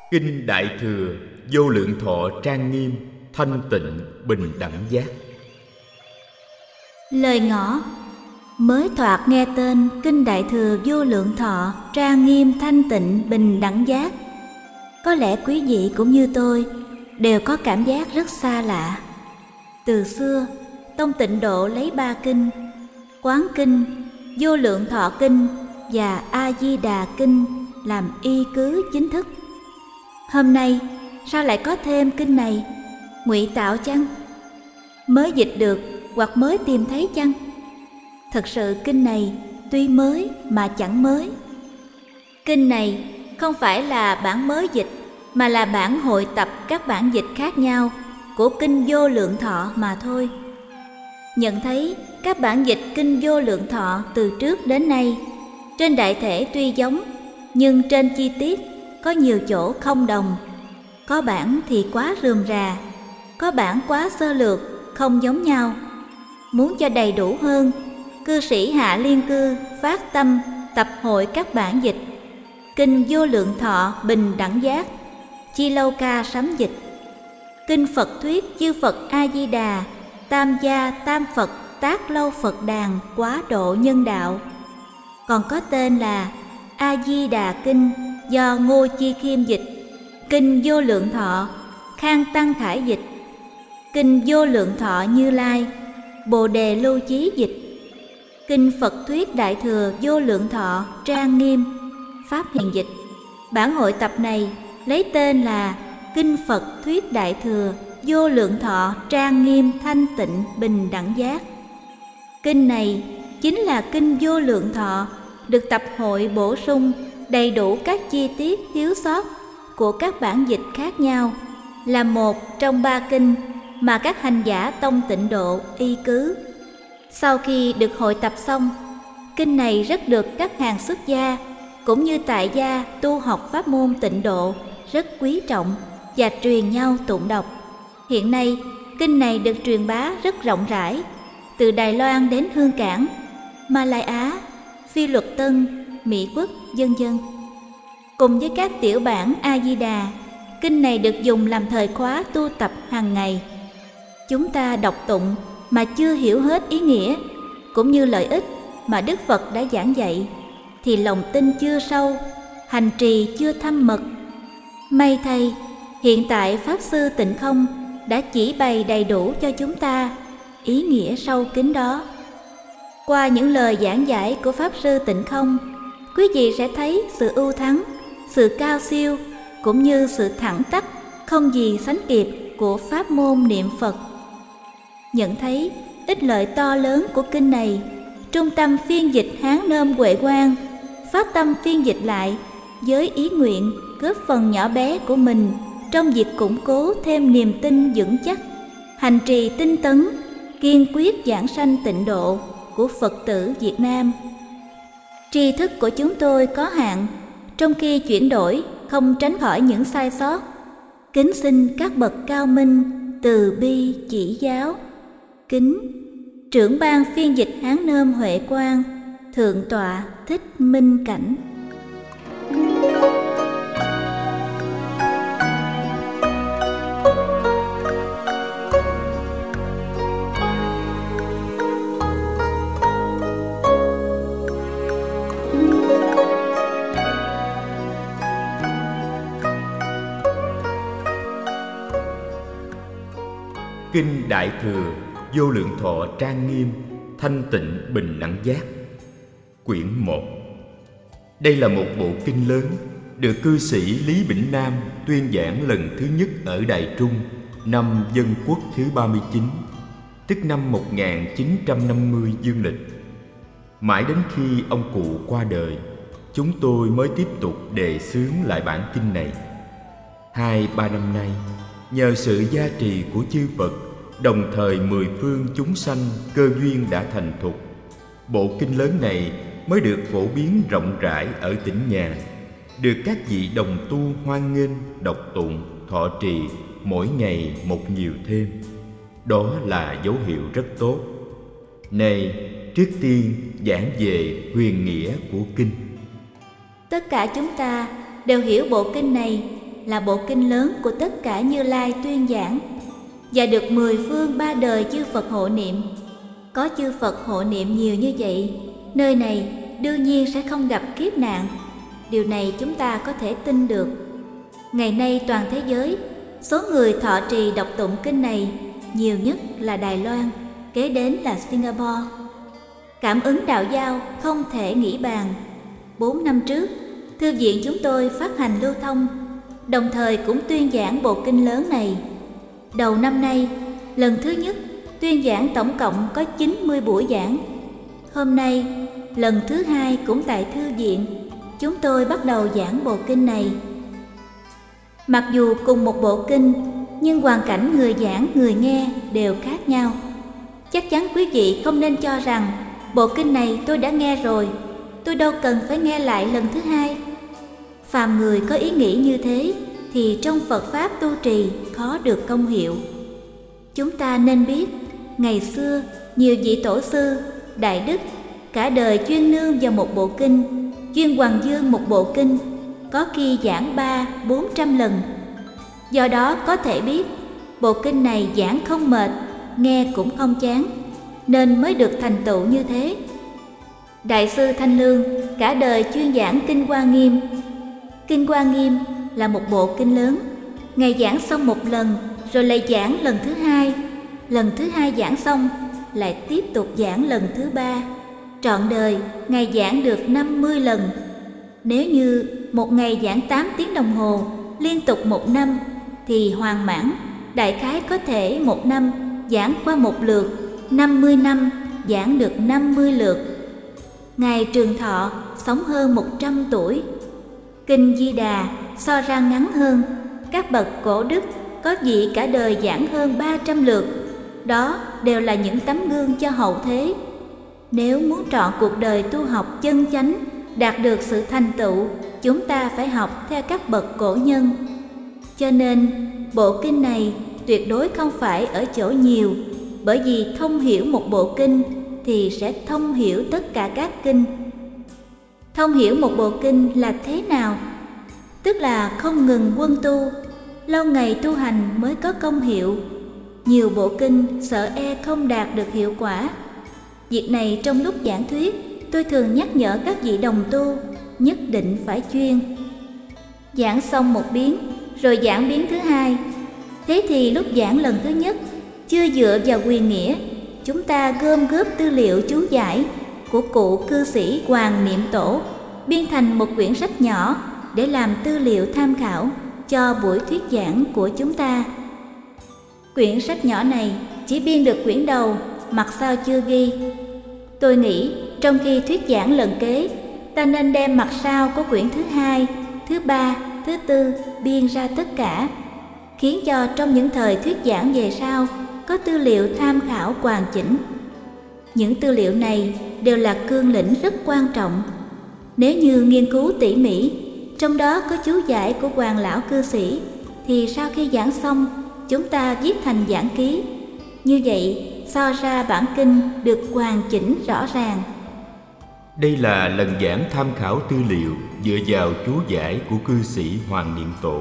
Kinh Đại Thừa Vô Lượng Thọ trang nghiêm, thanh tịnh, bình đẳng giác. Lời ngõ: mới thoạt nghe tên Kinh Đại Thừa Vô Lượng Thọ trang nghiêm, thanh tịnh, bình đẳng giác, có lẽ quý vị cũng như tôi đều có cảm giác rất xa lạ. Từ xưa, Tông Tịnh Độ lấy 3 kinh: Quán Kinh, Vô Lượng Thọ Kinh và A Di Đà Kinh làm y cứ chính thức. Hôm nay sao lại có thêm kinh này? Ngụy tạo chăng? Mới dịch được hoặc mới tìm thấy chăng? Thật sự kinh này tuy mới mà chẳng mới. Kinh này không phải là bản mới dịch, mà là bản hội tập các bản dịch khác nhau của Kinh Vô Lượng Thọ mà thôi. Nhận thấy các bản dịch Kinh Vô Lượng Thọ từ trước đến nay trên đại thể tuy giống, nhưng trên chi tiết có nhiều chỗ không đồng. Có bản thì quá rườm rà, có bản quá sơ lược, không giống nhau. Muốn cho đầy đủ hơn, cư sĩ Hạ Liên Cư phát tâm tập hội các bản dịch Kinh Vô Lượng Thọ bình đẳng giác, Chi Lâu Ca sắm dịch, Kinh Phật Thuyết Chư Phật A Di Đà, Tam Gia Tam Phật Tác Lâu Phật Đàn Quá Độ Nhân Đạo. Còn có tên là A Di Đà Kinh do Ngô Chi Khiêm dịch, Kinh Vô Lượng Thọ Khang Tăng Khải dịch, Kinh Vô Lượng Thọ Như Lai Bồ Đề Lưu Chí dịch, Kinh Phật Thuyết Đại Thừa Vô Lượng Thọ trang nghiêm Pháp Hiền dịch. Bản hội tập này lấy tên là Kinh Phật Thuyết Đại Thừa Vô Lượng Thọ trang nghiêm thanh tịnh bình đẳng giác. Kinh này chính là Kinh Vô Lượng Thọ được tập hội bổ sung đầy đủ các chi tiết thiếu sót của các bản dịch khác nhau, là một trong 3 kinh mà các hành giả Tông Tịnh Độ y cứ. Sau khi được hội tập xong, kinh này rất được các hàng xuất gia cũng như tại gia tu học pháp môn Tịnh Độ rất quý trọng và truyền nhau tụng đọc. Hiện nay, kinh này được truyền bá rất rộng rãi, từ Đài Loan đến Hương Cảng, Malai Á, Phi Luật Tân, Mỹ Quốc, vân vân. Cùng với các tiểu bản A Di Đà, kinh này được dùng làm thời khóa tu tập hàng ngày. Chúng ta đọc tụng mà chưa hiểu hết ý nghĩa cũng như lợi ích mà Đức Phật đã giảng dạy thì lòng tin chưa sâu, hành trì chưa thâm mật. May thay, hiện tại Pháp Sư Tịnh Không đã chỉ bày đầy đủ cho chúng ta ý nghĩa sâu kín đó. Qua những lời giảng giải của Pháp Sư Tịnh Không, quý vị sẽ thấy sự ưu thắng, sự cao siêu cũng như sự thẳng tắp không gì sánh kịp của pháp môn niệm Phật. Nhận thấy ích lợi to lớn của kinh này, Trung tâm phiên dịch Hán Nôm Huệ Quang phát tâm phiên dịch lại với ý nguyện góp phần nhỏ bé của mình trong việc củng cố thêm niềm tin vững chắc, hành trì tinh tấn, kiên quyết giảng sanh tịnh độ của Phật tử Việt Nam. Tri thức của chúng tôi có hạn, trong khi chuyển đổi không tránh khỏi những sai sót. Kính xin các bậc cao minh từ bi chỉ giáo. Kính trưởng ban phiên dịch Hán Nôm Huệ Quang, Thượng tọa Thích Minh Cảnh. Kinh Đại Thừa Vô Lượng Thọ trang nghiêm, thanh tịnh bình đẳng giác. Quyển 1. Đây là một bộ kinh lớn được cư sĩ Lý Bỉnh Nam tuyên giảng lần thứ nhất ở Đài Trung năm Dân Quốc thứ 39, tức năm 1950 dương lịch. Mãi đến khi ông cụ qua đời, chúng tôi mới tiếp tục đề xướng lại bản kinh này. 2-3 năm nay, nhờ sự gia trì của chư Phật, đồng thời 10 phương chúng sanh cơ duyên đã thành thục, bộ kinh lớn này mới được phổ biến rộng rãi ở tỉnh nhà, được các vị đồng tu hoan nghênh, đọc tụng, thọ trì mỗi ngày một nhiều thêm. Đó là dấu hiệu rất tốt. Này, trước tiên giảng về huyền nghĩa của kinh. Tất cả chúng ta đều hiểu bộ kinh này là bộ kinh lớn của tất cả Như Lai tuyên giảng và được 10 phương 3 đời chư Phật hộ niệm. Có chư Phật hộ niệm nhiều như vậy, nơi này đương nhiên sẽ không gặp kiếp nạn. Điều này chúng ta có thể tin được. Ngày nay toàn thế giới, số người thọ trì đọc tụng kinh này nhiều nhất là Đài Loan, kế đến là Singapore. Cảm ứng đạo giao không thể nghĩ bàn. 4 năm trước, thư viện chúng tôi phát hành lưu thông, đồng thời cũng tuyên giảng bộ kinh lớn này. Đầu năm nay, lần thứ nhất tuyên giảng tổng cộng có 90 buổi giảng. Hôm nay, lần thứ 2 cũng tại thư viện, chúng tôi bắt đầu giảng bộ kinh này. Mặc dù cùng một bộ kinh, nhưng hoàn cảnh người giảng, người nghe đều khác nhau. Chắc chắn quý vị không nên cho rằng bộ kinh này tôi đã nghe rồi, tôi đâu cần phải nghe lại lần thứ 2. Phàm người có ý nghĩ như thế thì trong Phật Pháp tu trì khó được công hiệu. Chúng ta nên biết, ngày xưa nhiều vị tổ sư, đại đức cả đời chuyên nương vào một bộ kinh, chuyên hoằng dương một bộ kinh, có khi giảng 300-400 lần. Do đó có thể biết bộ kinh này giảng không mệt, nghe cũng không chán, nên mới được thành tựu như thế. Đại sư Thanh Lương cả đời chuyên giảng Kinh Hoa Nghiêm. Kinh Hoa Nghiêm là một bộ kinh lớn, Ngài giảng xong một lần rồi lại giảng lần thứ 2, lần thứ 2 giảng xong lại tiếp tục giảng lần thứ 3. Trọn đời Ngài giảng được 50 lần. Nếu như một ngày giảng 8 tiếng đồng hồ liên tục một năm thì hoàn mãn, đại khái có thể một năm giảng qua một lượt, 50 năm giảng được 50 lượt. Ngài trường thọ sống hơn 100 tuổi. Kinh Di Đà so ra ngắn hơn, các bậc cổ đức có vị cả đời giảng hơn 300 lượt. Đó đều là những tấm gương cho hậu thế. Nếu muốn trọn cuộc đời tu học chân chánh, đạt được sự thành tựu, chúng ta phải học theo các bậc cổ nhân. Cho nên, bộ kinh này tuyệt đối không phải ở chỗ nhiều, bởi vì thông hiểu một bộ kinh thì sẽ thông hiểu tất cả các kinh. Thông hiểu một bộ kinh là thế nào? Tức là không ngừng quân tu, lâu ngày tu hành mới có công hiệu. Nhiều bộ kinh sợ không đạt được hiệu quả. Việc này trong lúc giảng thuyết, tôi thường nhắc nhở các vị đồng tu nhất định phải chuyên. Giảng xong một biến, rồi giảng biến thứ 2. Thế thì lúc giảng lần thứ nhất, chưa dựa vào quyền nghĩa, chúng ta gom góp tư liệu chú giải của cụ cư sĩ Hoàng Niệm Tổ, biên thành một quyển sách nhỏ để làm tư liệu tham khảo cho buổi thuyết giảng của chúng ta. Quyển sách nhỏ này chỉ biên được quyển đầu, mặt sau chưa ghi. Tôi nghĩ trong khi thuyết giảng lần kế, ta nên đem mặt sau của quyển thứ 2, thứ 3, thứ 4 biên ra tất cả, khiến cho trong những thời thuyết giảng về sau có tư liệu tham khảo hoàn chỉnh. Những tư liệu này đều là cương lĩnh rất quan trọng. Nếu như nghiên cứu tỉ mỉ, trong đó có chú giải của Hoàng lão cư sĩ, thì sau khi giảng xong, chúng ta viết thành giảng ký. Như vậy, so ra bản kinh được hoàn chỉnh rõ ràng. Đây là lần giảng tham khảo tư liệu dựa vào chú giải của cư sĩ Hoàng Niệm Tổ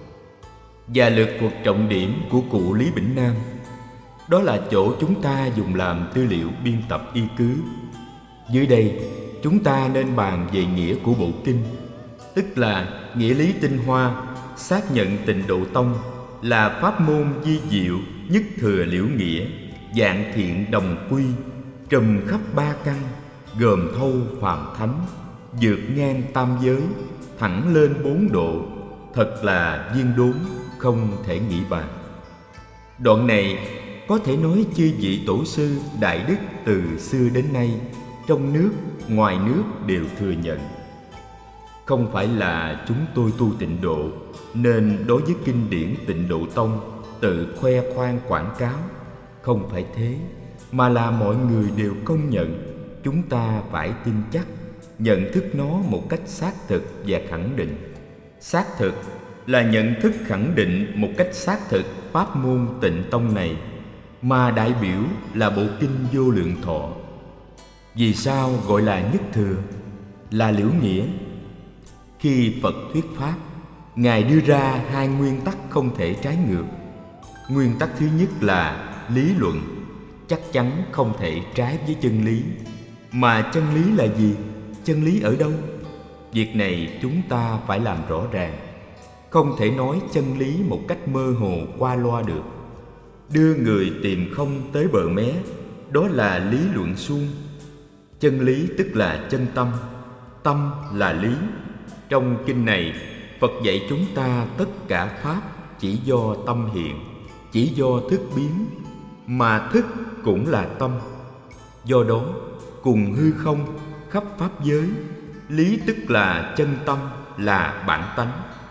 và lược thuật trọng điểm của cụ Lý Bỉnh Nam. Đó là chỗ chúng ta dùng làm tư liệu biên tập y cứ. Dưới đây, chúng ta nên bàn về nghĩa của bộ kinh, tức là nghĩa lý tinh hoa, xác nhận Tịnh Độ Tông là pháp môn vi diệu, nhất thừa liễu nghĩa, vạn thiện đồng quy, trùm khắp 3 căn, gồm thâu phàm thánh, vượt ngang tam giới, thẳng lên 4 độ, thật là viên đốn, không thể nghĩ bàn. Đoạn này có thể nói chư vị tổ sư đại đức từ xưa đến nay, trong nước, ngoài nước đều thừa nhận. Không phải là chúng tôi tu Tịnh Độ nên đối với kinh điển Tịnh Độ Tông tự khoe khoang quảng cáo. Không phải thế, mà là mọi người đều công nhận. Chúng ta phải tin chắc, nhận thức nó một cách xác thực và khẳng định. Xác thực là nhận thức khẳng định một cách xác thực pháp môn Tịnh Tông này, mà đại biểu là bộ kinh Vô Lượng Thọ. Vì sao gọi là nhất thừa, là liễu nghĩa? Khi Phật thuyết pháp, Ngài đưa ra hai nguyên tắc không thể trái ngược. Nguyên tắc thứ nhất là lý luận, chắc chắn không thể trái với chân lý. Mà chân lý là gì? Chân lý ở đâu? Việc này chúng ta phải làm rõ ràng. Không thể nói chân lý một cách mơ hồ qua loa được. Đưa người tìm không tới bờ mé, đó là lý luận suông. Chân lý tức là chân tâm, tâm là lý. Trong kinh này, Phật dạy chúng ta tất cả pháp chỉ do tâm hiện, chỉ do thức biến, mà thức cũng là tâm. Do đó, cùng hư không, khắp pháp giới, lý tức là chân tâm, là bản tánh.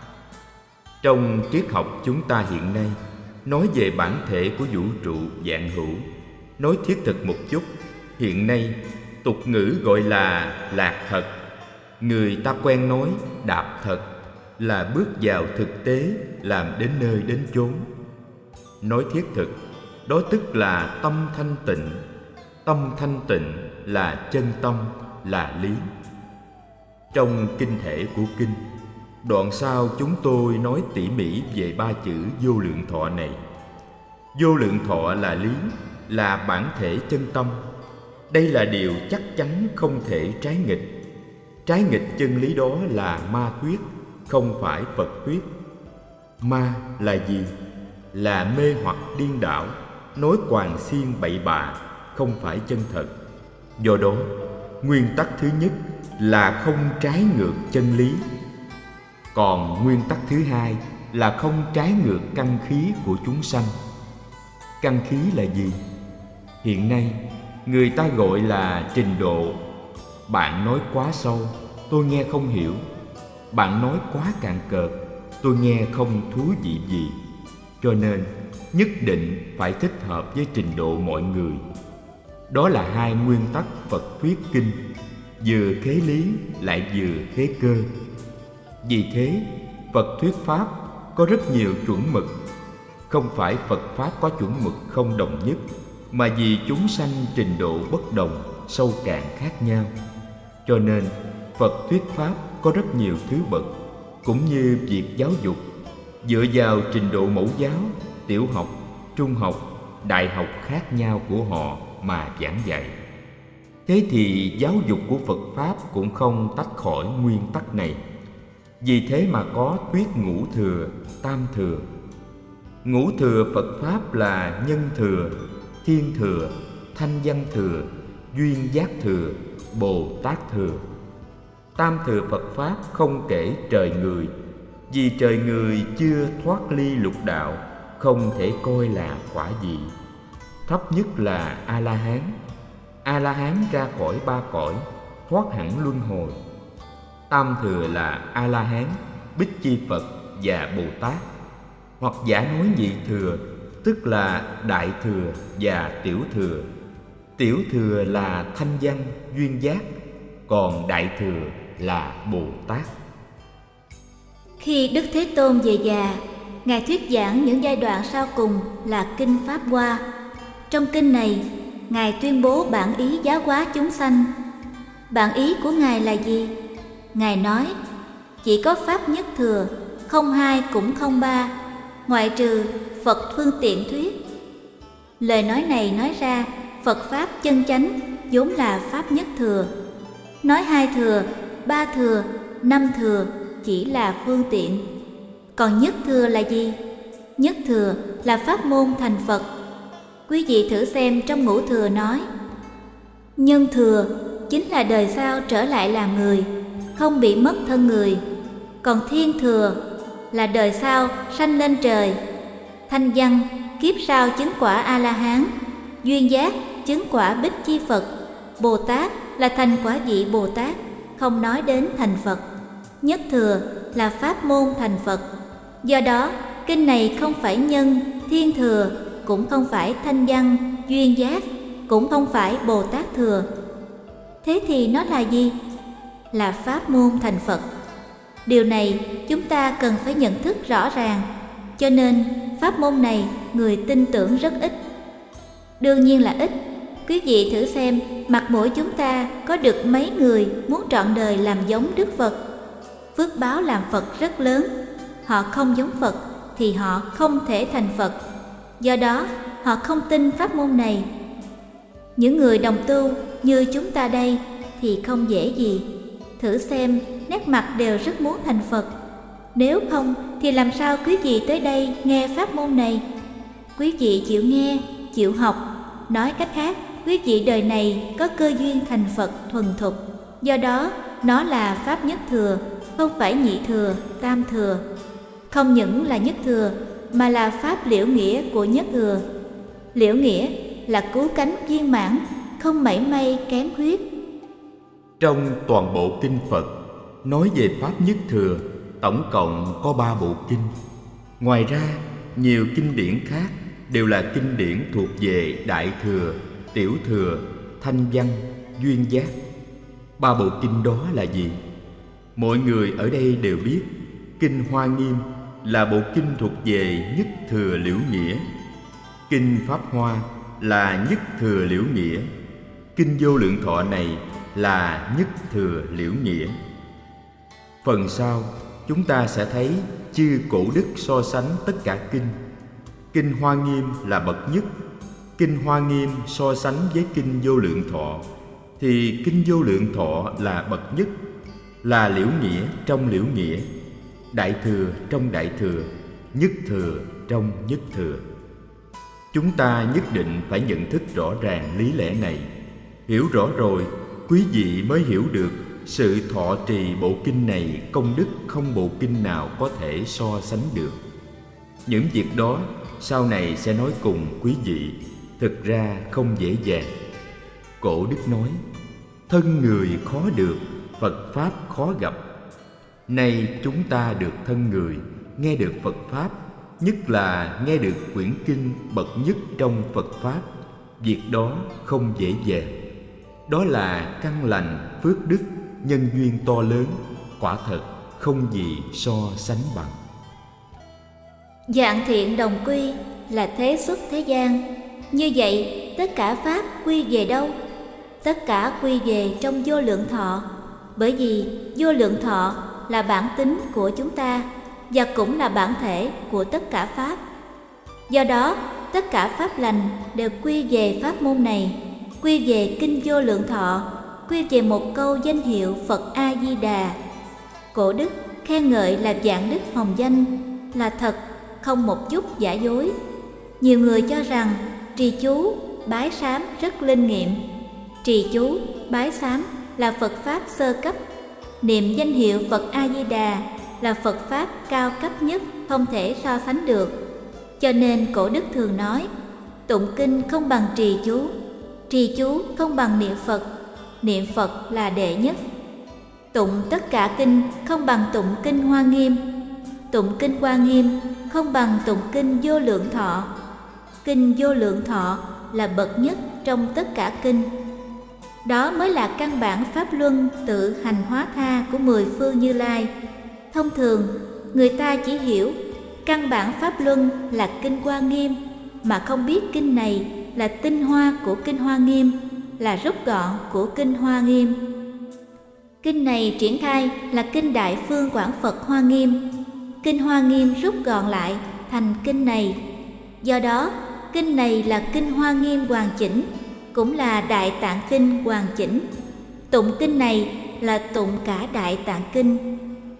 Trong triết học chúng ta hiện nay, nói về bản thể của vũ trụ vạn hữu, nói thiết thực một chút, hiện nay tục ngữ gọi là lạc thật. Người ta quen nói đạp thật, là bước vào thực tế, làm đến nơi đến chốn. Nói thiết thực, đó tức là tâm thanh tịnh. Tâm thanh tịnh là chân tâm, là lý. Trong kinh thể của kinh, đoạn sau chúng tôi nói tỉ mỉ về ba chữ vô lượng thọ này. Vô lượng thọ là lý, là bản thể chân tâm. Đây là điều chắc chắn không thể trái nghịch. Trái nghịch chân lý đó là ma thuyết, không phải Phật thuyết. Ma là gì? Là mê hoặc điên đảo, nói quàng xiên bậy bạ, không phải chân thật. Do đó, nguyên tắc thứ nhất là không trái ngược chân lý. Còn nguyên tắc thứ hai là không trái ngược căn khí của chúng sanh. Căn khí là gì? Hiện nay, người ta gọi là trình độ. Bạn nói quá sâu, tôi nghe không hiểu. Bạn nói quá cạn cợt, tôi nghe không thú vị gì. Cho nên, nhất định phải thích hợp với trình độ mọi người. Đó là hai nguyên tắc Phật thuyết kinh, vừa khế lý lại vừa khế cơ. Vì thế, Phật thuyết Pháp có rất nhiều chuẩn mực. Không phải Phật Pháp có chuẩn mực không đồng nhất, mà vì chúng sanh trình độ bất đồng, sâu cạn khác nhau. Cho nên, Phật thuyết Pháp có rất nhiều thứ bậc, cũng như việc giáo dục, dựa vào trình độ mẫu giáo, tiểu học, trung học, đại học khác nhau của họ mà giảng dạy. Thế thì giáo dục của Phật Pháp cũng không tách khỏi nguyên tắc này. Vì thế mà có thuyết ngũ thừa, tam thừa. Ngũ thừa Phật Pháp là nhân thừa, thiên thừa, thanh văn thừa, duyên giác thừa, Bồ Tát thừa. Tam thừa Phật Pháp không kể trời người, vì trời người chưa thoát ly lục đạo, không thể coi là quả vị. Thấp nhất là A-la-hán. A-la-hán ra khỏi ba cõi, thoát hẳn luân hồi. Tam thừa là A-la-hán, Bích Chi Phật và Bồ Tát. Hoặc giả nói nhị thừa, tức là đại thừa và tiểu thừa. Tiểu thừa là thanh văn, duyên giác, còn đại thừa là Bồ Tát. Khi Đức Thế Tôn về già, Ngài thuyết giảng những giai đoạn sau cùng là Kinh Pháp Hoa. Trong kinh này, Ngài tuyên bố bản ý giáo hóa chúng sanh. Bản ý của Ngài là gì? Ngài nói, chỉ có Pháp nhất thừa, không hai cũng không ba, ngoại trừ Phật phương tiện thuyết. Lời nói này nói ra, Phật Pháp chân chánh vốn là Pháp nhất thừa. Nói hai thừa, ba thừa, năm thừa chỉ là phương tiện. Còn nhất thừa là gì? Nhất thừa là pháp môn thành Phật. Quý vị thử xem trong ngũ thừa nói, nhân thừa chính là đời sau trở lại làm người, không bị mất thân người. Còn thiên thừa là đời sau sanh lên trời. Thanh văn kiếp sau chứng quả A-la-hán. Duyên giác chứng quả Bích Chi Phật. Bồ Tát là thành quả vị Bồ Tát, không nói đến thành Phật. Nhất thừa là pháp môn thành Phật. Do đó, kinh này không phải nhân, thiên thừa, cũng không phải thanh văn, duyên giác, cũng không phải Bồ Tát thừa. Thế thì nó là gì? Là pháp môn thành Phật. Điều này chúng ta cần phải nhận thức rõ ràng. Cho nên pháp môn này người tin tưởng rất ít. Đương nhiên là ít. Quý vị thử xem, mặt mũi chúng ta có được mấy người muốn trọn đời làm giống Đức Phật. Phước báo làm Phật rất lớn. họ không giống Phật thì họ không thể thành Phật. Do đó, họ không tin pháp môn này. Những người đồng tu như chúng ta đây thì không dễ gì. Thử xem, nét mặt đều rất muốn thành Phật. Nếu không thì làm sao quý vị tới đây nghe pháp môn này? Quý vị chịu nghe, chịu học. Nói cách khác, quý vị đời này có cơ duyên thành Phật thuần thục. Do đó, nó là pháp nhất thừa, không phải nhị thừa, tam thừa. Không những là nhất thừa, mà là pháp liễu nghĩa của nhất thừa. Liễu nghĩa là cứu cánh viên mãn, không mảy may kém khuyết. Trong toàn bộ kinh Phật nói về pháp nhất thừa tổng cộng có 3 bộ kinh. Ngoài ra, nhiều kinh điển khác đều là kinh điển thuộc về Đại Thừa, Tiểu Thừa, Thanh Văn, Duyên Giác. 3 bộ kinh đó là gì? Mọi người ở đây đều biết, kinh Hoa Nghiêm là bộ kinh thuộc về nhất thừa liễu nghĩa. Kinh Pháp Hoa là nhất thừa liễu nghĩa. Kinh Vô Lượng Thọ này là nhất thừa liễu nghĩa. Phần sau, chúng ta sẽ thấy chư cổ đức so sánh tất cả kinh. Kinh Hoa Nghiêm là bậc nhất. Kinh Hoa Nghiêm so sánh với kinh Vô Lượng Thọ thì kinh Vô Lượng Thọ là bậc nhất, là liễu nghĩa trong liễu nghĩa, đại thừa trong đại thừa, nhất thừa trong nhất thừa. Chúng ta nhất định phải nhận thức rõ ràng lý lẽ này. Hiểu rõ rồi, quý vị mới hiểu được sự thọ trì bộ kinh này công đức không bộ kinh nào có thể so sánh được. Những việc đó sau này sẽ nói cùng quý vị, thực ra không dễ dàng. Cổ đức nói, thân người khó được, Phật Pháp khó gặp. Nay chúng ta được thân người, nghe được Phật Pháp, nhất là nghe được quyển kinh bậc nhất trong Phật Pháp, việc đó không dễ dàng. Đó là căn lành, phước đức, nhân duyên to lớn, quả thật không gì so sánh bằng. Dạng thiện đồng quy là thế xuất thế gian. Như vậy, tất cả pháp quy về đâu? Tất cả quy về trong vô lượng thọ. Bởi vì vô lượng thọ là bản tính của chúng ta và cũng là bản thể của tất cả pháp. Do đó, tất cả pháp lành đều quy về pháp môn này, quy về kinh Vô Lượng Thọ, quy về một câu danh hiệu Phật A Di Đà. Cổ đức khen ngợi là vạn đức hồng danh, là thật, không một chút giả dối. Nhiều người cho rằng trì chú, bái sám rất linh nghiệm. Trì chú, bái sám là Phật Pháp sơ cấp. Niệm danh hiệu Phật A Di Đà là Phật Pháp cao cấp nhất, không thể so sánh được. Cho nên cổ đức thường nói, tụng kinh không bằng trì chú, trì chú không bằng niệm Phật là đệ nhất. Tụng tất cả kinh không bằng tụng kinh Hoa Nghiêm, tụng kinh Hoa Nghiêm không bằng tụng kinh Vô Lượng Thọ. Kinh Vô Lượng Thọ là bậc nhất trong tất cả kinh. Đó mới là căn bản pháp luân tự hành hóa tha của 10 phương Như Lai. Thông thường, người ta chỉ hiểu căn bản pháp luân là kinh Hoa Nghiêm, mà không biết kinh này là tinh hoa của kinh Hoa Nghiêm, là rút gọn của kinh Hoa Nghiêm. Kinh này triển khai là kinh Đại Phương Quảng Phật Hoa Nghiêm. Kinh Hoa Nghiêm rút gọn lại thành kinh này. Do đó, kinh này là kinh Hoa Nghiêm hoàn chỉnh, cũng là Đại Tạng Kinh hoàn chỉnh. Tụng kinh này là tụng cả Đại Tạng Kinh.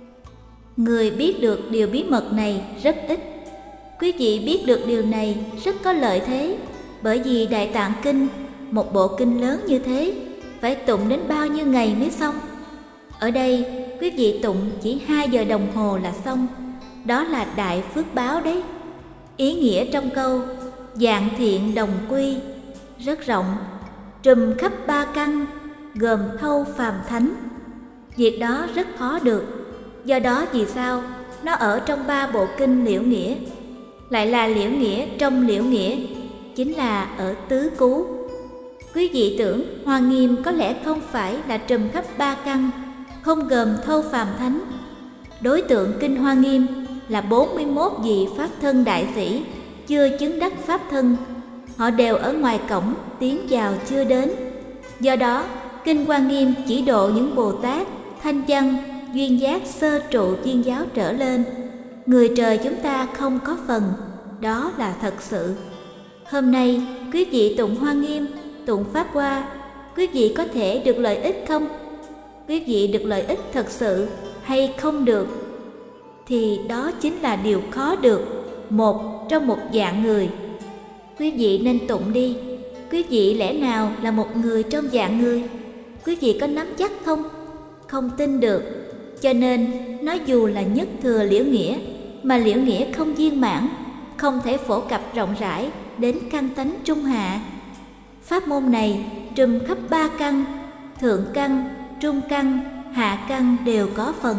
Người biết được điều bí mật này rất ít. Quý vị biết được điều này rất có lợi thế, bởi vì Đại Tạng Kinh, một bộ kinh lớn như thế, phải tụng đến bao nhiêu ngày mới xong. Ở đây, quý vị tụng chỉ 2 giờ đồng hồ là xong. Đó là đại phước báo đấy. Ý nghĩa trong câu dạng thiện đồng quy rất rộng, trùm khắp 3 căn, gồm thâu phàm thánh. Việc đó rất khó được. Do đó vì sao nó ở trong 3 bộ kinh liễu nghĩa, lại là liễu nghĩa trong liễu nghĩa, chính là ở tứ cứu. Quý vị tưởng Hoa Nghiêm có lẽ không phải là trùm khắp 3 căn, không gồm thâu phàm thánh. Đối tượng kinh Hoa Nghiêm là 41 vị pháp thân đại sĩ chưa chứng đắc pháp thân. Họ đều ở ngoài cổng, tiến vào chưa đến. Do đó, kinh Hoa Nghiêm chỉ độ những Bồ Tát, Thanh Văn, Duyên Giác sơ trụ viên giáo trở lên. người trời chúng ta không có phần, đó là thật sự. Hôm nay quý vị tụng Hoa Nghiêm, tụng Pháp Hoa, quý vị có thể được lợi ích không? Quý vị được lợi ích thật sự hay không được? Thì đó chính là điều khó được, một trong một dạng người. Quý vị nên tụng đi. Quý vị lẽ nào là một người trong dạng người? Quý vị có nắm chắc không? Không tin được. Cho nên nói dù là nhất thừa liễu nghĩa, mà liễu nghĩa không viên mãn, không thể phổ cập rộng rãi đến căn tánh trung hạ. Pháp môn này trùm khắp 3 căn, thượng căn, trung căn, hạ căn đều có phần.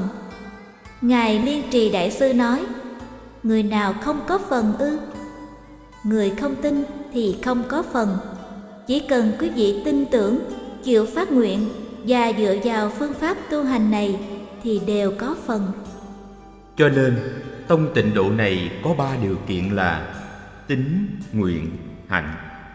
Ngài Liên Trì Đại Sư nói, người nào không có phần ư? Người không tin thì không có phần. Chỉ cần quý vị tin tưởng, chịu phát nguyện và dựa vào phương pháp tu hành này thì đều có phần. Cho nên tông Tịnh Độ này có 3 điều kiện là tín, nguyện, hạnh.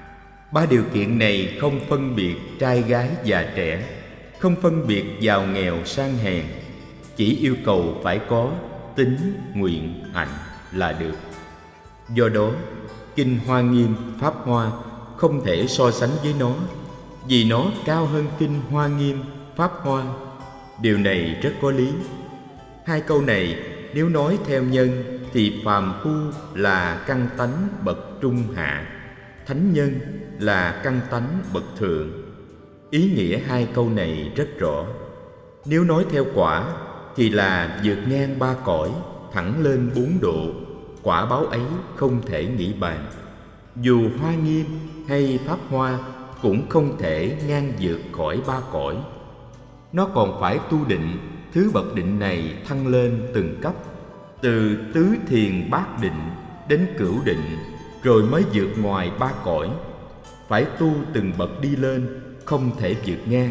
3 điều kiện này không phân biệt trai gái già trẻ, không phân biệt giàu nghèo sang hèn, chỉ yêu cầu phải có tín, nguyện, hạnh là được. Do đó, Kinh Hoa Nghiêm, Pháp Hoa không thể so sánh với nó, vì nó cao hơn Kinh Hoa Nghiêm, Pháp Hoa. Điều này rất có lý. 2 câu này nếu nói theo nhân thì phàm phu là căn tánh bậc trung hạ, thánh nhân là căn tánh bậc thượng. Ý nghĩa 2 câu này rất rõ. Nếu nói theo quả thì là vượt ngang 3 cõi, thẳng lên 4 độ. Quả báo ấy không thể nghĩ bàn. Dù Hoa Nghiêm hay Pháp Hoa cũng không thể ngang vượt khỏi 3 cõi. Nó còn phải tu định, thứ bậc định này thăng lên từng cấp, từ tứ thiền bát định đến cửu định, rồi mới vượt ngoài 3 cõi. Phải tu từng bậc đi lên, không thể vượt ngang.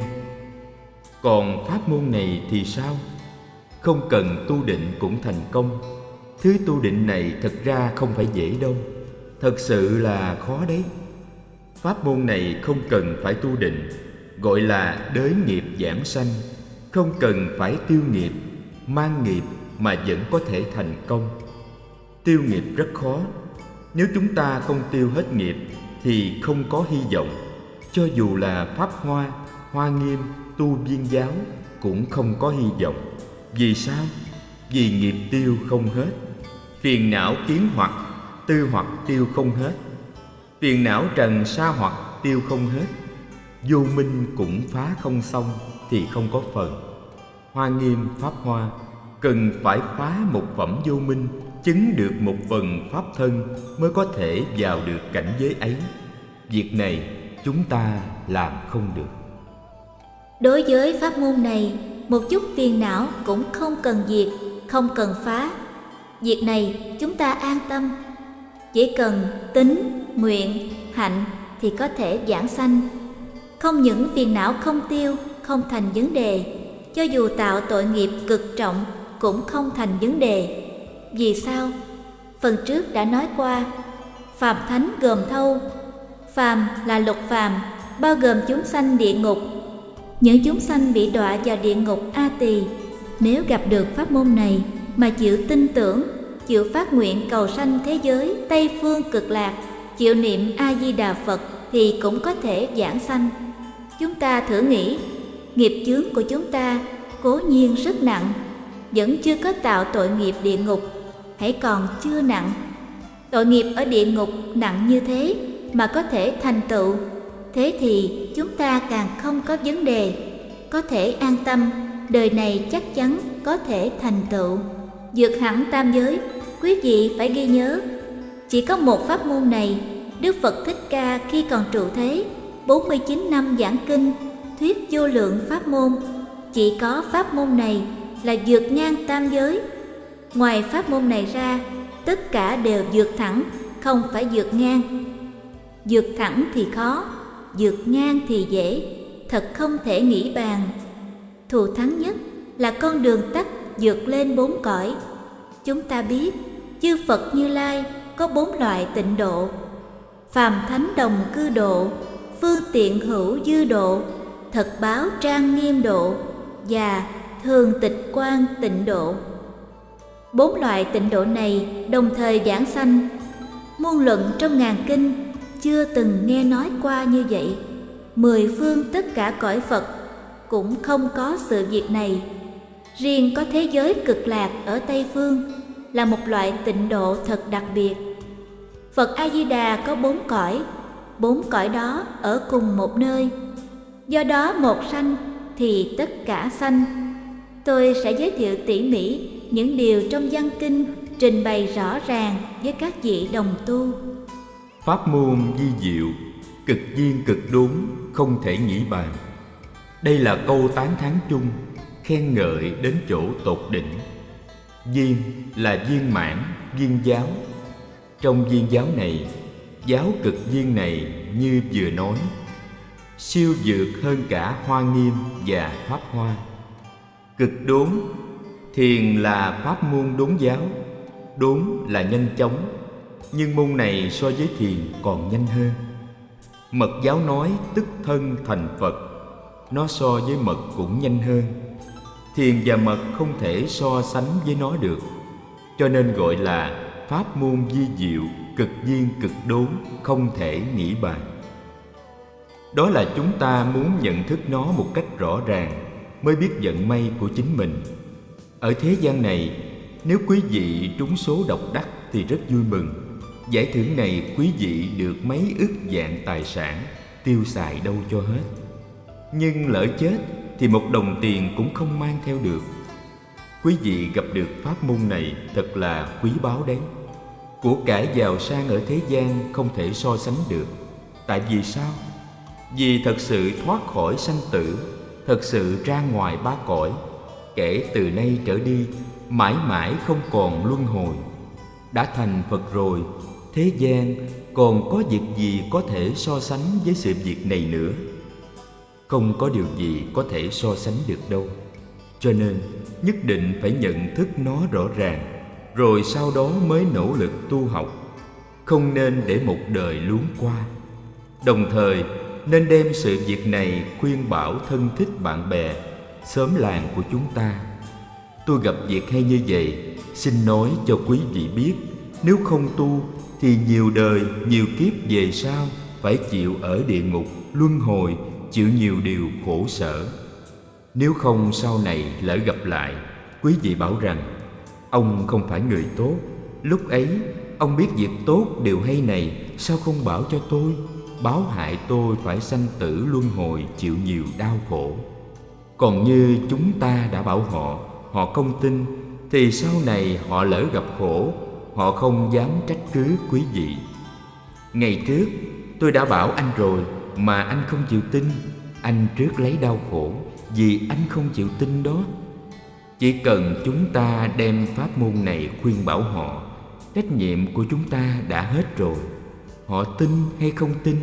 Còn pháp môn này thì sao? Không cần tu định cũng thành công. Thứ tu định này thật ra không phải dễ đâu, thật sự là khó đấy. Pháp môn này không cần phải tu định, gọi là đới nghiệp giảm sanh. Không cần phải tiêu nghiệp, mang nghiệp mà vẫn có thể thành công. Tiêu nghiệp rất khó. Nếu chúng ta không tiêu hết nghiệp thì không có hy vọng. Cho dù là Pháp Hoa, Hoa Nghiêm, tu Viên giáo cũng không có hy vọng. Vì sao? Vì nghiệp tiêu không hết. Phiền não kiến hoặc, tư hoặc tiêu không hết. Phiền não trần sa hoặc tiêu không hết. Vô minh cũng phá không xong thì không có phần. Hoa Nghiêm, Pháp Hoa cần phải phá một phẩm vô minh, chứng được một phần pháp thân mới có thể vào được cảnh giới ấy. Việc này chúng ta làm không được. Đối với pháp môn này, một chút phiền não cũng không cần diệt, không cần phá. Việc này chúng ta an tâm. Chỉ cần tín, nguyện, hạnh thì có thể giảng sanh. Không những phiền não không tiêu, không thành vấn đề, cho dù tạo tội nghiệp cực trọng cũng không thành vấn đề. Vì sao? Phần trước đã nói qua, phàm thánh gồm thâu. Phàm là lục phàm, bao gồm chúng sanh địa ngục. Những chúng sanh bị đọa vào địa ngục A Tỳ, nếu gặp được pháp môn này mà chịu tin tưởng, chịu phát nguyện cầu sanh thế giới Tây Phương Cực Lạc, chịu niệm A Di Đà Phật thì cũng có thể giảng sanh. Chúng ta thử nghĩ, nghiệp chướng của chúng ta cố nhiên rất nặng, vẫn chưa có tạo tội nghiệp địa ngục, hãy còn chưa nặng. Tội nghiệp ở địa ngục nặng như thế mà có thể thành tựu, thế thì chúng ta càng không có vấn đề, có thể an tâm, đời này chắc chắn có thể thành tựu. Vượt hẳn tam giới, quý vị phải ghi nhớ, chỉ có một pháp môn này. Đức Phật Thích Ca khi còn trụ thế, 49 năm giảng kinh, thuyết vô lượng pháp môn. Chỉ có pháp môn này là vượt ngang tam giới. Ngoài pháp môn này ra, tất cả đều vượt thẳng, không phải vượt ngang. Vượt thẳng thì khó, vượt ngang thì dễ, thật không thể nghĩ bàn. Thù thắng nhất là con đường tắt vượt lên 4 cõi. Chúng ta biết, chư Phật Như Lai có 4 loại tịnh độ: phàm thánh đồng cư độ, phương tiện hữu dư độ, thật báo trang nghiêm độ và thường tịch quan tịnh độ. 4 loại tịnh độ này đồng thời giảng sanh. Muôn luận trong ngàn kinh chưa từng nghe nói qua như vậy. 10 phương tất cả cõi Phật cũng không có sự việc này. Riêng có thế giới Cực Lạc ở Tây Phương là một loại tịnh độ thật đặc biệt. Phật A-di-đà có 4 cõi, 4 cõi đó ở cùng một nơi. Do đó một sanh thì tất cả sanh. Tôi sẽ giới thiệu tỉ mỉ những điều trong văn kinh trình bày rõ ràng với các vị đồng tu. Pháp môn vi diệu, cực viên cực đốn, không thể nghĩ bàn. Đây là câu tán thán chung, khen ngợi đến chỗ tột đỉnh. Viên là viên mãn, viên giáo. Trong viên giáo này, giáo cực viên này như vừa nói, siêu vượt hơn cả Hoa Nghiêm và Pháp Hoa. Cực đốn, thiền là pháp môn đốn giáo. Đốn là nhanh chóng, nhưng môn này so với thiền còn nhanh hơn. Mật giáo nói tức thân thành Phật, nó so với mật cũng nhanh hơn. Thiền và mật không thể so sánh với nó được, cho nên gọi là pháp môn vi diệu, cực viên cực đốn, không thể nghĩ bàn. Đó là chúng ta muốn nhận thức nó một cách rõ ràng mới biết vận may của chính mình. Ở thế gian này, nếu quý vị trúng số độc đắc thì rất vui mừng. Giải thưởng này quý vị được mấy ức vạn tài sản, tiêu xài đâu cho hết. Nhưng lỡ chết thì một đồng tiền cũng không mang theo được. Quý vị gặp được pháp môn này thật là quý báu đấy. Của cải giàu sang ở thế gian không thể so sánh được. Tại vì sao? Vì thật sự thoát khỏi sanh tử, thật sự ra ngoài ba cõi, kể từ nay trở đi mãi mãi không còn luân hồi. Đã thành Phật rồi, thế gian còn có việc gì có thể so sánh với sự việc này nữa? Không có điều gì có thể so sánh được đâu. Cho nên nhất định phải nhận thức nó rõ ràng, rồi sau đó mới nỗ lực tu học. Không nên để một đời luống qua. Đồng thời nên đem sự việc này khuyên bảo thân thích bạn bè, xóm làng của chúng ta. Tôi gặp việc hay như vậy, xin nói cho quý vị biết, nếu không tu thì nhiều đời, nhiều kiếp về sau phải chịu ở địa ngục, luân hồi, chịu nhiều điều khổ sở. Nếu không sau này lỡ gặp lại, quý vị bảo rằng ông không phải người tốt, lúc ấy ông biết việc tốt điều hay này, sao không bảo cho tôi, báo hại tôi phải sanh tử luân hồi, chịu nhiều đau khổ. Còn như chúng ta đã bảo họ, họ không tin, thì sau này họ lỡ gặp khổ, họ không dám trách cứ quý vị. Ngày trước tôi đã bảo anh rồi mà anh không chịu tin. Anh trước lấy đau khổ vì anh không chịu tin đó. Chỉ cần chúng ta đem pháp môn này khuyên bảo họ, trách nhiệm của chúng ta đã hết rồi. Họ tin hay không tin,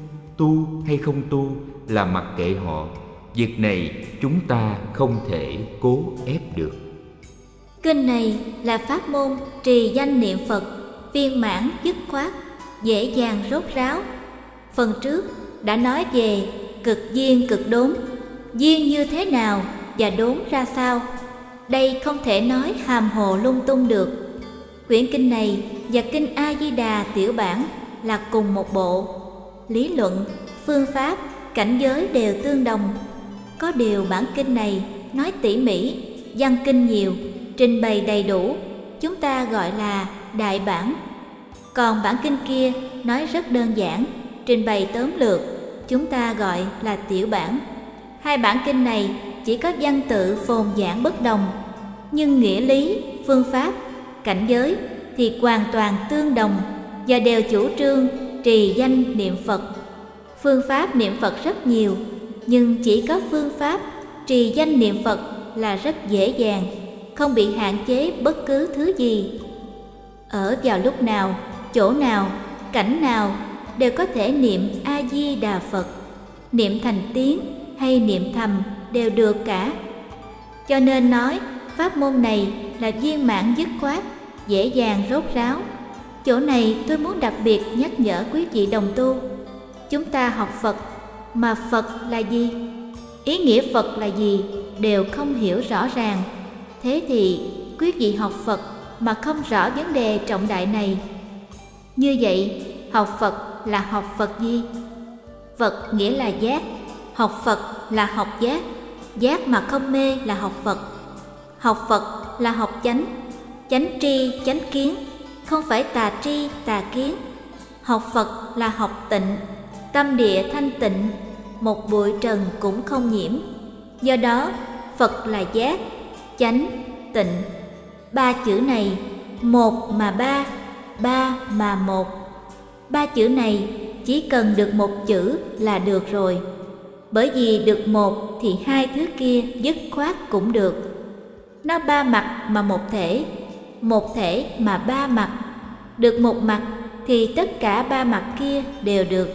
tu hay không tu là mặc kệ họ. Việc này chúng ta không thể cố ép được. Kinh này là pháp môn trì danh niệm Phật, viên mãn dứt khoát, dễ dàng rốt ráo. Phần trước đã nói về cực viên cực đốn, viên như thế nào và đốn ra sao. Đây không thể nói hàm hồ lung tung được. Quyển kinh này và kinh A-di-đà tiểu bản là cùng một bộ. Lý luận, phương pháp, cảnh giới đều tương đồng. Có điều bản kinh này nói tỉ mỉ, văn kinh nhiều, trình bày đầy đủ, chúng ta gọi là đại bản. Còn bản kinh kia nói rất đơn giản, trình bày tóm lược, chúng ta gọi là tiểu bản. Hai bản kinh này chỉ có văn tự phồn giảng bất đồng, nhưng nghĩa lý, phương pháp, cảnh giới thì hoàn toàn tương đồng và đều chủ trương trì danh niệm Phật. Phương pháp niệm Phật rất nhiều, nhưng chỉ có phương pháp trì danh niệm Phật là rất dễ dàng, không bị hạn chế bất cứ thứ gì. Ở vào lúc nào, chỗ nào, cảnh nào đều có thể niệm A-di-đà Phật. Niệm thành tiếng hay niệm thầm đều được cả. Cho nên nói pháp môn này là viên mãn dứt khoát, dễ dàng rốt ráo. Chỗ này tôi muốn đặc biệt nhắc nhở quý vị đồng tu. Chúng ta học Phật, mà Phật là gì? Ý nghĩa Phật là gì đều không hiểu rõ ràng. Thế thì quý vị học Phật mà không rõ vấn đề trọng đại này. Như vậy, học Phật là học Phật gì? Phật nghĩa là giác, học Phật là học giác. Giác mà không mê là học Phật. Học Phật là học chánh, chánh tri, chánh kiến, không phải tà tri, tà kiến. Học Phật là học tịnh, tâm địa thanh tịnh, một bụi trần cũng không nhiễm. Do đó, Phật là giác, chánh, tịnh. Ba chữ này, một mà ba, ba mà một. Ba chữ này chỉ cần được một chữ là được rồi. Bởi vì được một thì hai thứ kia dứt khoát cũng được. Nó ba mặt mà một thể mà ba mặt. Được một mặt thì tất cả ba mặt kia đều được.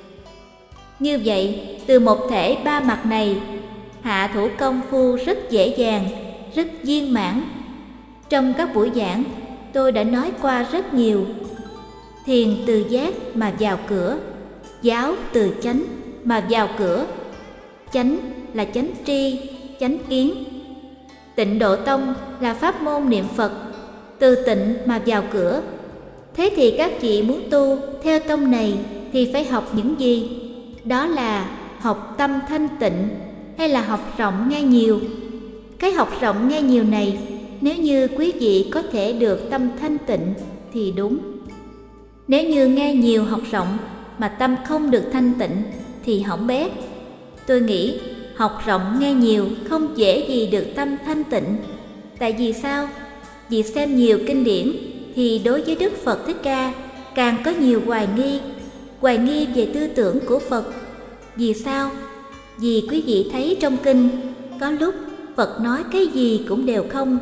Như vậy, từ một thể ba mặt này, hạ thủ công phu rất dễ dàng, rất viên mãn. Trong các buổi giảng, tôi đã nói qua rất nhiều. Thiền từ giác mà vào cửa, giáo từ chánh mà vào cửa. Chánh là chánh tri, chánh kiến. Tịnh Độ Tông là pháp môn niệm Phật, từ tịnh mà vào cửa. Thế thì các chị muốn tu theo tông này thì phải học những gì? Đó là học tâm thanh tịnh hay là học rộng nghe nhiều? Cái học rộng nghe nhiều này, nếu như quý vị có thể được tâm thanh tịnh thì đúng. Nếu như nghe nhiều học rộng mà tâm không được thanh tịnh thì hỏng bét. Tôi nghĩ học rộng nghe nhiều không dễ gì được tâm thanh tịnh. Tại vì sao? Vì xem nhiều kinh điển thì đối với Đức Phật Thích Ca càng có nhiều hoài nghi về tư tưởng của Phật. Vì sao? Vì quý vị thấy trong kinh, có lúc Phật nói cái gì cũng đều không.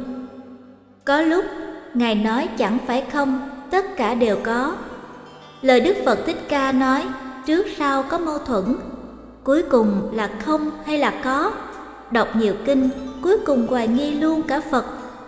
Có lúc Ngài nói chẳng phải không, tất cả đều có. Lời Đức Phật Thích Ca nói trước sau có mâu thuẫn, cuối cùng là không hay là có. Đọc nhiều kinh, cuối cùng hoài nghi luôn cả Phật.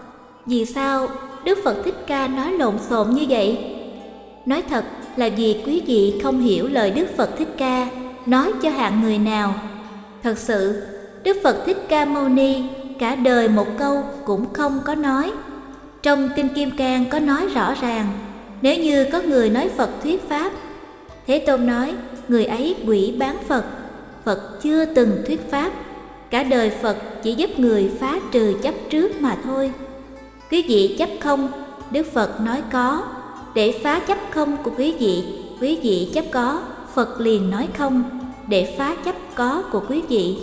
Vì sao Đức Phật Thích Ca nói lộn xộn như vậy? Nói thật là vì quý vị không hiểu lời Đức Phật Thích Ca nói cho hạng người nào. Thật sự, Đức Phật Thích Ca Mâu Ni cả đời một câu cũng không có nói. Trong Kinh Kim Cang có nói rõ ràng, nếu như có người nói Phật thuyết pháp, Thế Tôn nói người ấy quỷ bán Phật. Phật chưa từng thuyết pháp, cả đời Phật chỉ giúp người phá trừ chấp trước mà thôi. Quý vị chấp không, Đức Phật nói có. Để phá chấp không của quý vị chấp có, Phật liền nói không, để phá chấp có của quý vị.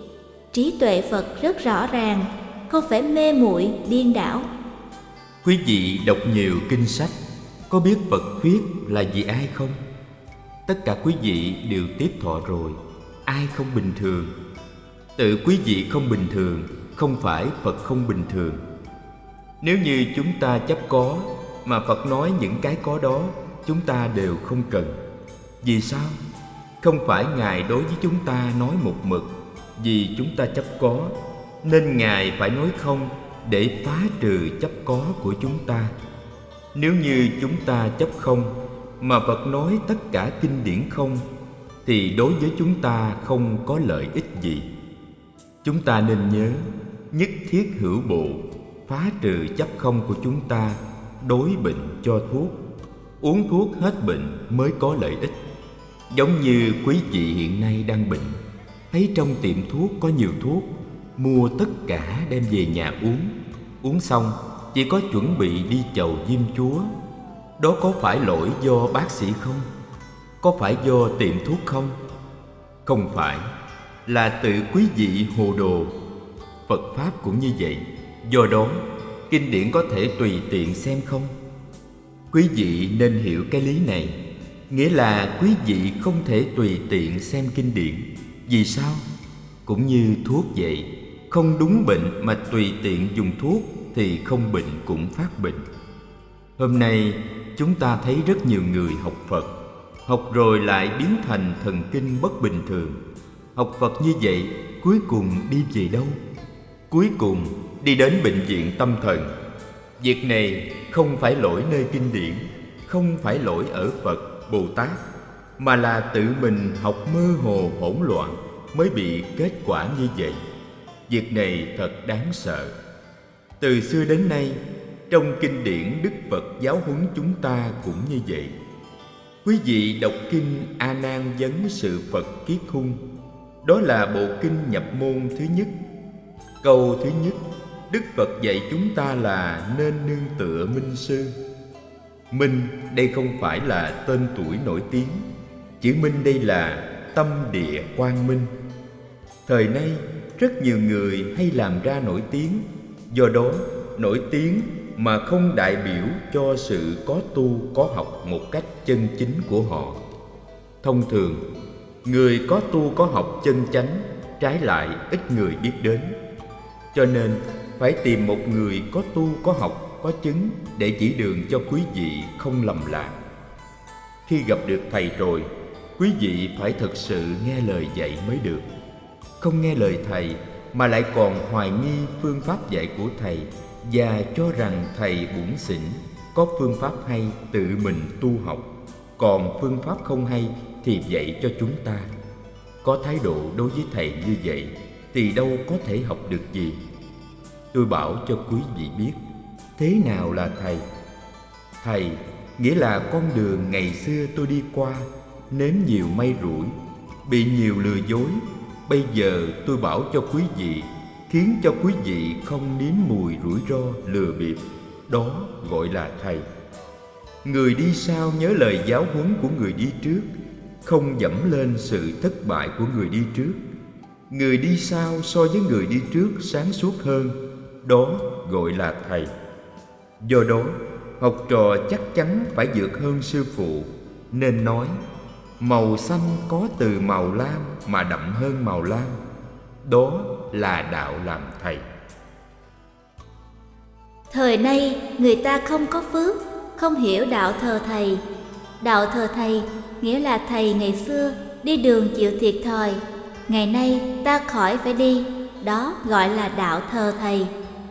Trí tuệ Phật rất rõ ràng, không phải mê muội điên đảo. Quý vị đọc nhiều kinh sách, có biết Phật thuyết là vì ai không? Tất cả quý vị đều tiếp thọ rồi, ai không bình thường? Tự quý vị không bình thường, không phải Phật không bình thường. Nếu như chúng ta chấp có, mà Phật nói những cái có đó, chúng ta đều không cần. Vì sao? Không phải Ngài đối với chúng ta nói một mực, vì chúng ta chấp có, nên Ngài phải nói không để phá trừ chấp có của chúng ta. Nếu như chúng ta chấp không, mà Phật nói tất cả kinh điển không, thì đối với chúng ta không có lợi ích gì. Chúng ta nên nhớ, nhất thiết hữu bộ, phá trừ chấp không của chúng ta, đối bệnh cho thuốc. Uống thuốc hết bệnh mới có lợi ích. Giống như quý vị hiện nay đang bệnh, thấy trong tiệm thuốc có nhiều thuốc, mua tất cả đem về nhà uống. Uống xong chỉ có chuẩn bị đi chầu Diêm Chúa. Đó có phải lỗi do bác sĩ không? Có phải do tiệm thuốc không? Không phải, là tự quý vị hồ đồ. Phật Pháp cũng như vậy. Do đó, kinh điển có thể tùy tiện xem không? Quý vị nên hiểu cái lý này. Nghĩa là quý vị không thể tùy tiện xem kinh điển. Vì sao? Cũng như thuốc vậy, không đúng bệnh mà tùy tiện dùng thuốc thì không bệnh cũng phát bệnh. Hôm nay chúng ta thấy rất nhiều người học Phật, học rồi lại biến thành thần kinh bất bình thường. Học Phật như vậy cuối cùng đi về đâu? Cuối cùng đi đến bệnh viện tâm thần. Việc này không phải lỗi nơi kinh điển, không phải lỗi ở Phật, Bồ Tát, mà là tự mình học mơ hồ hỗn loạn mới bị kết quả như vậy. Việc này thật đáng sợ. Từ xưa đến nay, Trong kinh điển Đức Phật giáo huấn chúng ta cũng như vậy. Quý vị đọc kinh A Nan Vấn Sự Phật Kiết Hung. Đó là bộ kinh nhập môn thứ nhất. Câu thứ nhất, Đức Phật dạy chúng ta là nên nương tựa minh sư. Minh đây không phải là tên tuổi nổi tiếng. Chữ minh đây là tâm địa quang minh. Thời nay rất nhiều người hay làm ra nổi tiếng. Do đó nổi tiếng mà không đại biểu cho sự có tu có học một cách chân chính của họ. Thông thường, người có tu có học chân chánh trái lại ít người biết đến. Cho nên phải tìm một người có tu có học có chứng để chỉ đường cho quý vị không lầm lạc. Khi gặp được thầy rồi, quý vị phải thực sự nghe lời dạy mới được. Không nghe lời thầy mà lại còn hoài nghi phương pháp dạy của thầy và cho rằng thầy bủn xỉn, có phương pháp hay tự mình tu học, còn phương pháp không hay thì dạy cho chúng ta. Có thái độ đối với thầy như vậy thì đâu có thể học được gì. Tôi bảo cho quý vị biết, thế nào là thầy? Thầy nghĩa là con đường ngày xưa tôi đi qua, nếm nhiều may rủi, bị nhiều lừa dối. Bây giờ tôi bảo cho quý vị, khiến cho quý vị không nếm mùi rủi ro lừa bịp. Đó gọi là thầy. Người đi sau nhớ lời giáo huấn của người đi trước, không dẫm lên sự thất bại của người đi trước. Người đi sau so với người đi trước sáng suốt hơn. Đó gọi là thầy. Do đó, học trò chắc chắn phải vượt hơn sư phụ. Nên nói, màu xanh có từ màu lam mà đậm hơn màu lam. Đó là đạo làm thầy. Thời nay người ta không có phước, không hiểu đạo thờ thầy. Đạo thờ thầy nghĩa là thầy ngày xưa đi đường chịu thiệt thòi, ngày nay ta khỏi phải đi. Đó gọi là đạo thờ thầy.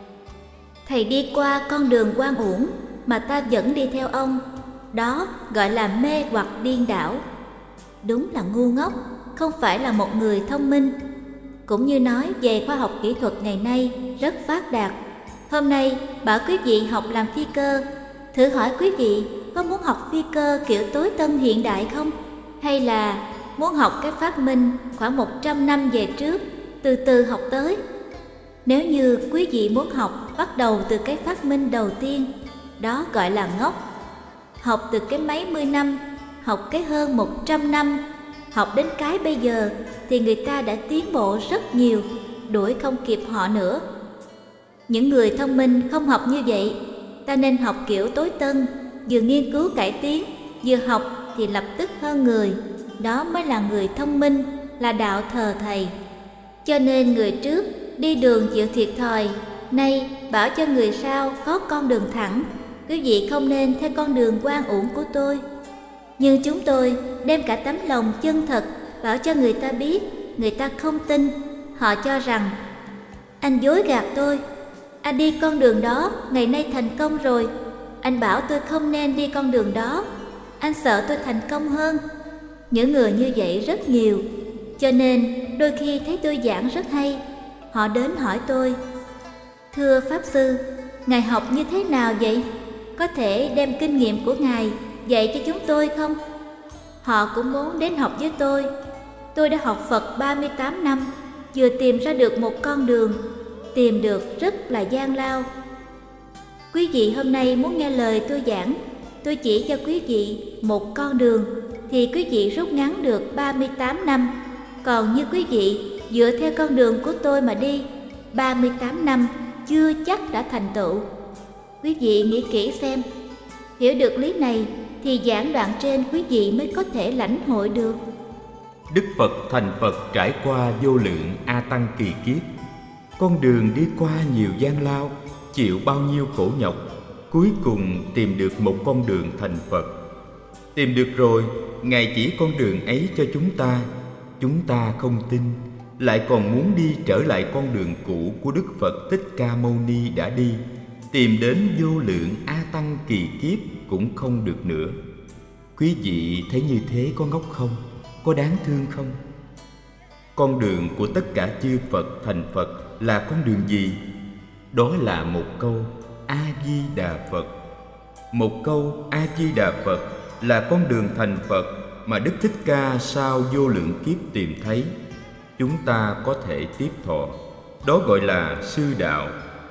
Thầy đi qua con đường oan uổng mà ta vẫn đi theo ông. Đó gọi là mê hoặc điên đảo. Đúng là ngu ngốc, không phải là một người thông minh. Cũng như nói về khoa học kỹ thuật ngày nay rất phát đạt. Hôm nay bảo quý vị học làm phi cơ, thử hỏi quý vị có muốn học phi cơ kiểu tối tân hiện đại không? Hay là muốn học cái phát minh khoảng 100 năm về trước, từ từ học tới? Nếu như quý vị muốn học bắt đầu từ cái phát minh đầu tiên, đó gọi là ngốc. Học từ cái mấy mươi năm, học cái hơn 100 năm, học đến cái bây giờ thì người ta đã tiến bộ rất nhiều, đuổi không kịp họ nữa. Những người thông minh không học như vậy. Ta nên học kiểu tối tân, vừa nghiên cứu cải tiến, vừa học thì lập tức hơn người. Đó mới là người thông minh, là đạo thờ thầy. Cho nên người trước đi đường chịu thiệt thòi, nay bảo cho người sau có con đường thẳng. Quý vị không nên theo con đường oan uổng của tôi. Nhưng chúng tôi đem cả tấm lòng chân thật bảo cho người ta biết, người ta không tin. Họ cho rằng anh dối gạt tôi, anh đi con đường đó ngày nay thành công rồi. Anh bảo tôi không nên đi con đường đó, anh sợ tôi thành công hơn. Những người như vậy rất nhiều. Cho nên đôi khi thấy tôi giảng rất hay, họ đến hỏi tôi: thưa Pháp Sư, Ngài học như thế nào vậy? Có thể đem kinh nghiệm của Ngài dạy cho chúng tôi không? Họ cũng muốn đến học với tôi. Tôi đã học Phật 38 năm, vừa tìm ra được một con đường, tìm được rất là gian lao. Quý vị hôm nay muốn nghe lời tôi giảng, tôi chỉ cho quý vị một con đường, thì quý vị rút ngắn được 38 năm. Còn như quý vị dựa theo con đường của tôi mà đi, 38 năm chưa chắc đã thành tựu. Quý vị nghĩ kỹ xem. Hiểu được lý này thì giảng đoạn trên quý vị mới có thể lãnh hội được. Đức Phật thành Phật trải qua vô lượng A Tăng kỳ kiếp. Con đường đi qua nhiều gian lao, chịu bao nhiêu khổ nhọc, cuối cùng tìm được một con đường thành Phật. Tìm được rồi, Ngài chỉ con đường ấy cho chúng ta không tin, lại còn muốn đi trở lại con đường cũ của Đức Phật Thích Ca Mâu Ni đã đi, tìm đến vô lượng A Tăng kỳ kiếp cũng không được nữa. Quý vị thấy như thế có ngốc không? Có đáng thương không? Con đường của tất cả chư Phật thành Phật là con đường gì? Đó là một câu: A Di Đà Phật. Một câu A Di Đà Phật là con đường thành Phật mà Đức Thích Ca sau vô lượng kiếp tìm thấy. Chúng ta có thể tiếp thọ, đó gọi là sư đạo.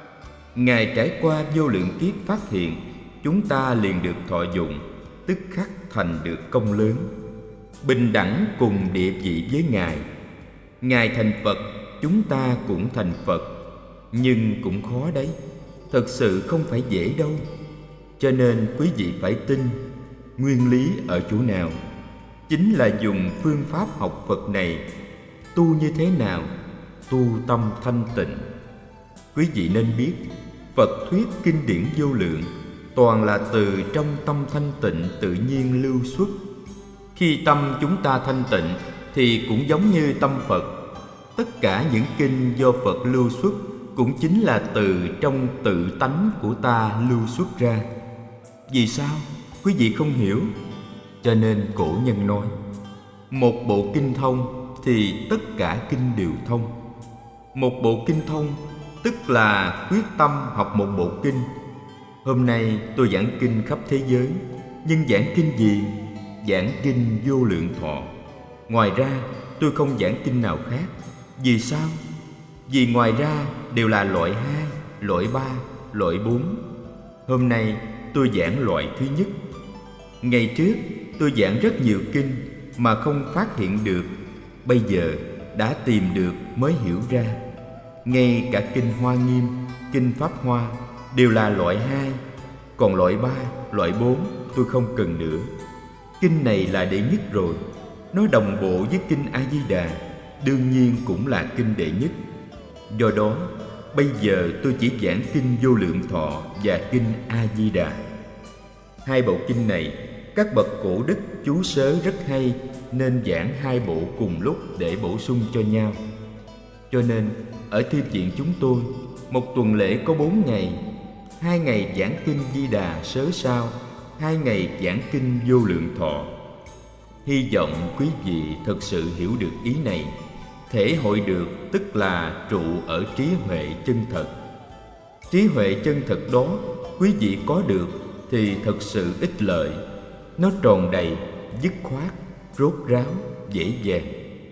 Ngài trải qua vô lượng kiếp phát hiện, chúng ta liền được thọ dụng, tức khắc thành được công lớn, bình đẳng cùng địa vị với Ngài. Ngài thành Phật, chúng ta cũng thành Phật. Nhưng cũng khó đấy, thật sự không phải dễ đâu. Cho nên quý vị phải tin. Nguyên lý ở chỗ nào? Chính là dùng phương pháp học Phật này. Tu như thế nào? Tu tâm thanh tịnh. Quý vị nên biết, Phật thuyết kinh điển vô lượng toàn là từ trong tâm thanh tịnh tự nhiên lưu xuất. Khi tâm chúng ta thanh tịnh thì cũng giống như tâm Phật. Tất cả những kinh do Phật lưu xuất cũng chính là từ trong tự tánh của ta lưu xuất ra. Vì sao? Quý vị không hiểu. Cho nên cổ nhân nói, một bộ kinh thông thì tất cả kinh đều thông. Một bộ kinh thông tức là quyết tâm học một bộ kinh. Hôm nay tôi giảng kinh khắp thế giới. Nhưng giảng kinh gì? Giảng kinh Vô Lượng Thọ. Ngoài ra tôi không giảng kinh nào khác. Vì sao? Vì ngoài ra đều là loại 2, loại 3, loại 4. Hôm nay tôi giảng loại thứ nhất. Ngày trước tôi giảng rất nhiều kinh mà không phát hiện được. Bây giờ đã tìm được mới hiểu ra. Ngay cả kinh Hoa Nghiêm, kinh Pháp Hoa đều là loại 2. Còn loại 3, loại 4 tôi không cần nữa. Kinh này là đệ nhất rồi. Nó đồng bộ với kinh A-di-đà, đương nhiên cũng là kinh đệ nhất. Do đó bây giờ tôi chỉ giảng kinh Vô Lượng Thọ và kinh A-di-đà. Hai bộ kinh này các bậc cổ đức chú sớ rất hay, nên giảng hai bộ cùng lúc để bổ sung cho nhau. Cho nên ở thư viện chúng tôi, một tuần lễ có 4 ngày. 2 ngày giảng kinh Di Đà sớ sao, 2 ngày giảng kinh Vô Lượng Thọ. Hy vọng quý vị thật sự hiểu được ý này. Thể hội được tức là trụ ở trí huệ chân thật. Trí huệ chân thật đó quý vị có được thì thật sự ích lợi. Nó tròn đầy, dứt khoát, rốt ráo, dễ dàng.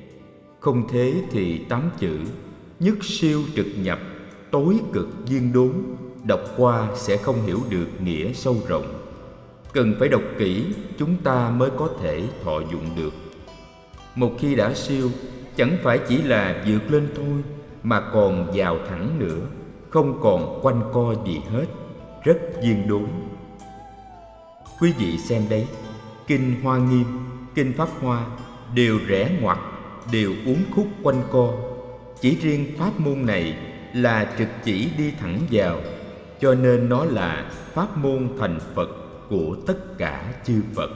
Không thế thì 8 chữ nhất siêu trực nhập, tối cực viên đốn, đọc qua sẽ không hiểu được nghĩa sâu rộng. Cần phải đọc kỹ chúng ta mới có thể thọ dụng được. Một khi đã siêu, chẳng phải chỉ là vượt lên thôi, mà còn vào thẳng nữa, không còn quanh co gì hết, rất viên đốn. Quý vị xem đấy, kinh Hoa Nghiêm, kinh Pháp Hoa đều rẽ ngoặt, đều uốn khúc quanh co. Chỉ riêng pháp môn này là trực chỉ đi thẳng vào, cho nên nó là pháp môn thành Phật của tất cả chư Phật.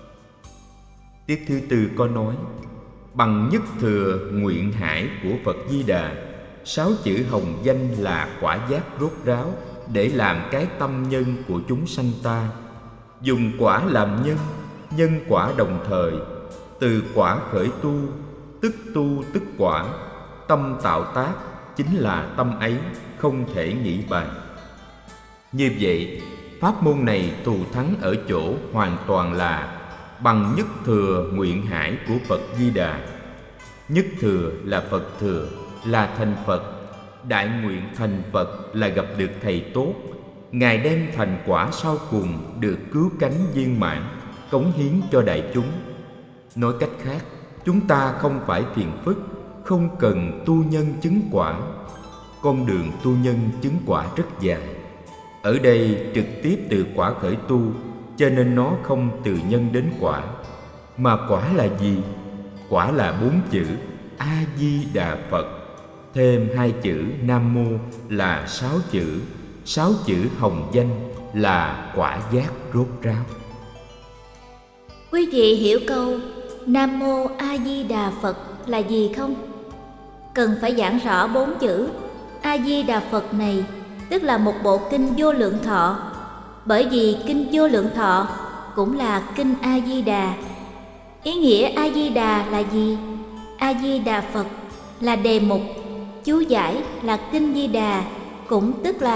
Tiết thứ tư có nói, bằng nhất thừa nguyện hải của Phật Di Đà, 6 chữ hồng danh là quả giác rốt ráo để làm cái tâm nhân của chúng sanh ta. Dùng quả làm nhân, nhân quả đồng thời, từ quả khởi tu tức quả. Tâm tạo tác chính là tâm ấy, không thể nghĩ bàn. Như vậy, pháp môn này thù thắng ở chỗ hoàn toàn là bằng nhất thừa nguyện hải của Phật Di Đà. Nhất thừa là Phật thừa, là thành Phật. Đại nguyện thành Phật là gặp được Thầy tốt. Ngài đem thành quả sau cùng được cứu cánh viên mãn, cống hiến cho đại chúng. Nói cách khác, chúng ta không phải phiền phức, không cần tu nhân chứng quả. Con đường tu nhân chứng quả rất dài. Ở đây trực tiếp từ quả khởi tu, cho nên nó không từ nhân đến quả. Mà quả là gì? Quả là 4 chữ A-di-đà Phật, thêm 2 chữ Nam Mô là 6 chữ. 6 chữ hồng danh là quả giác rốt ráo. Quý vị hiểu câu Nam Mô A Di Đà Phật là gì không? Cần phải giảng rõ 4 chữ A Di Đà Phật này, tức là một bộ kinh Vô Lượng Thọ. Bởi vì kinh Vô Lượng Thọ cũng là kinh A Di Đà. Ý nghĩa A Di Đà là gì? A Di Đà Phật là đề mục, chú giải là kinh Di Đà, cũng tức là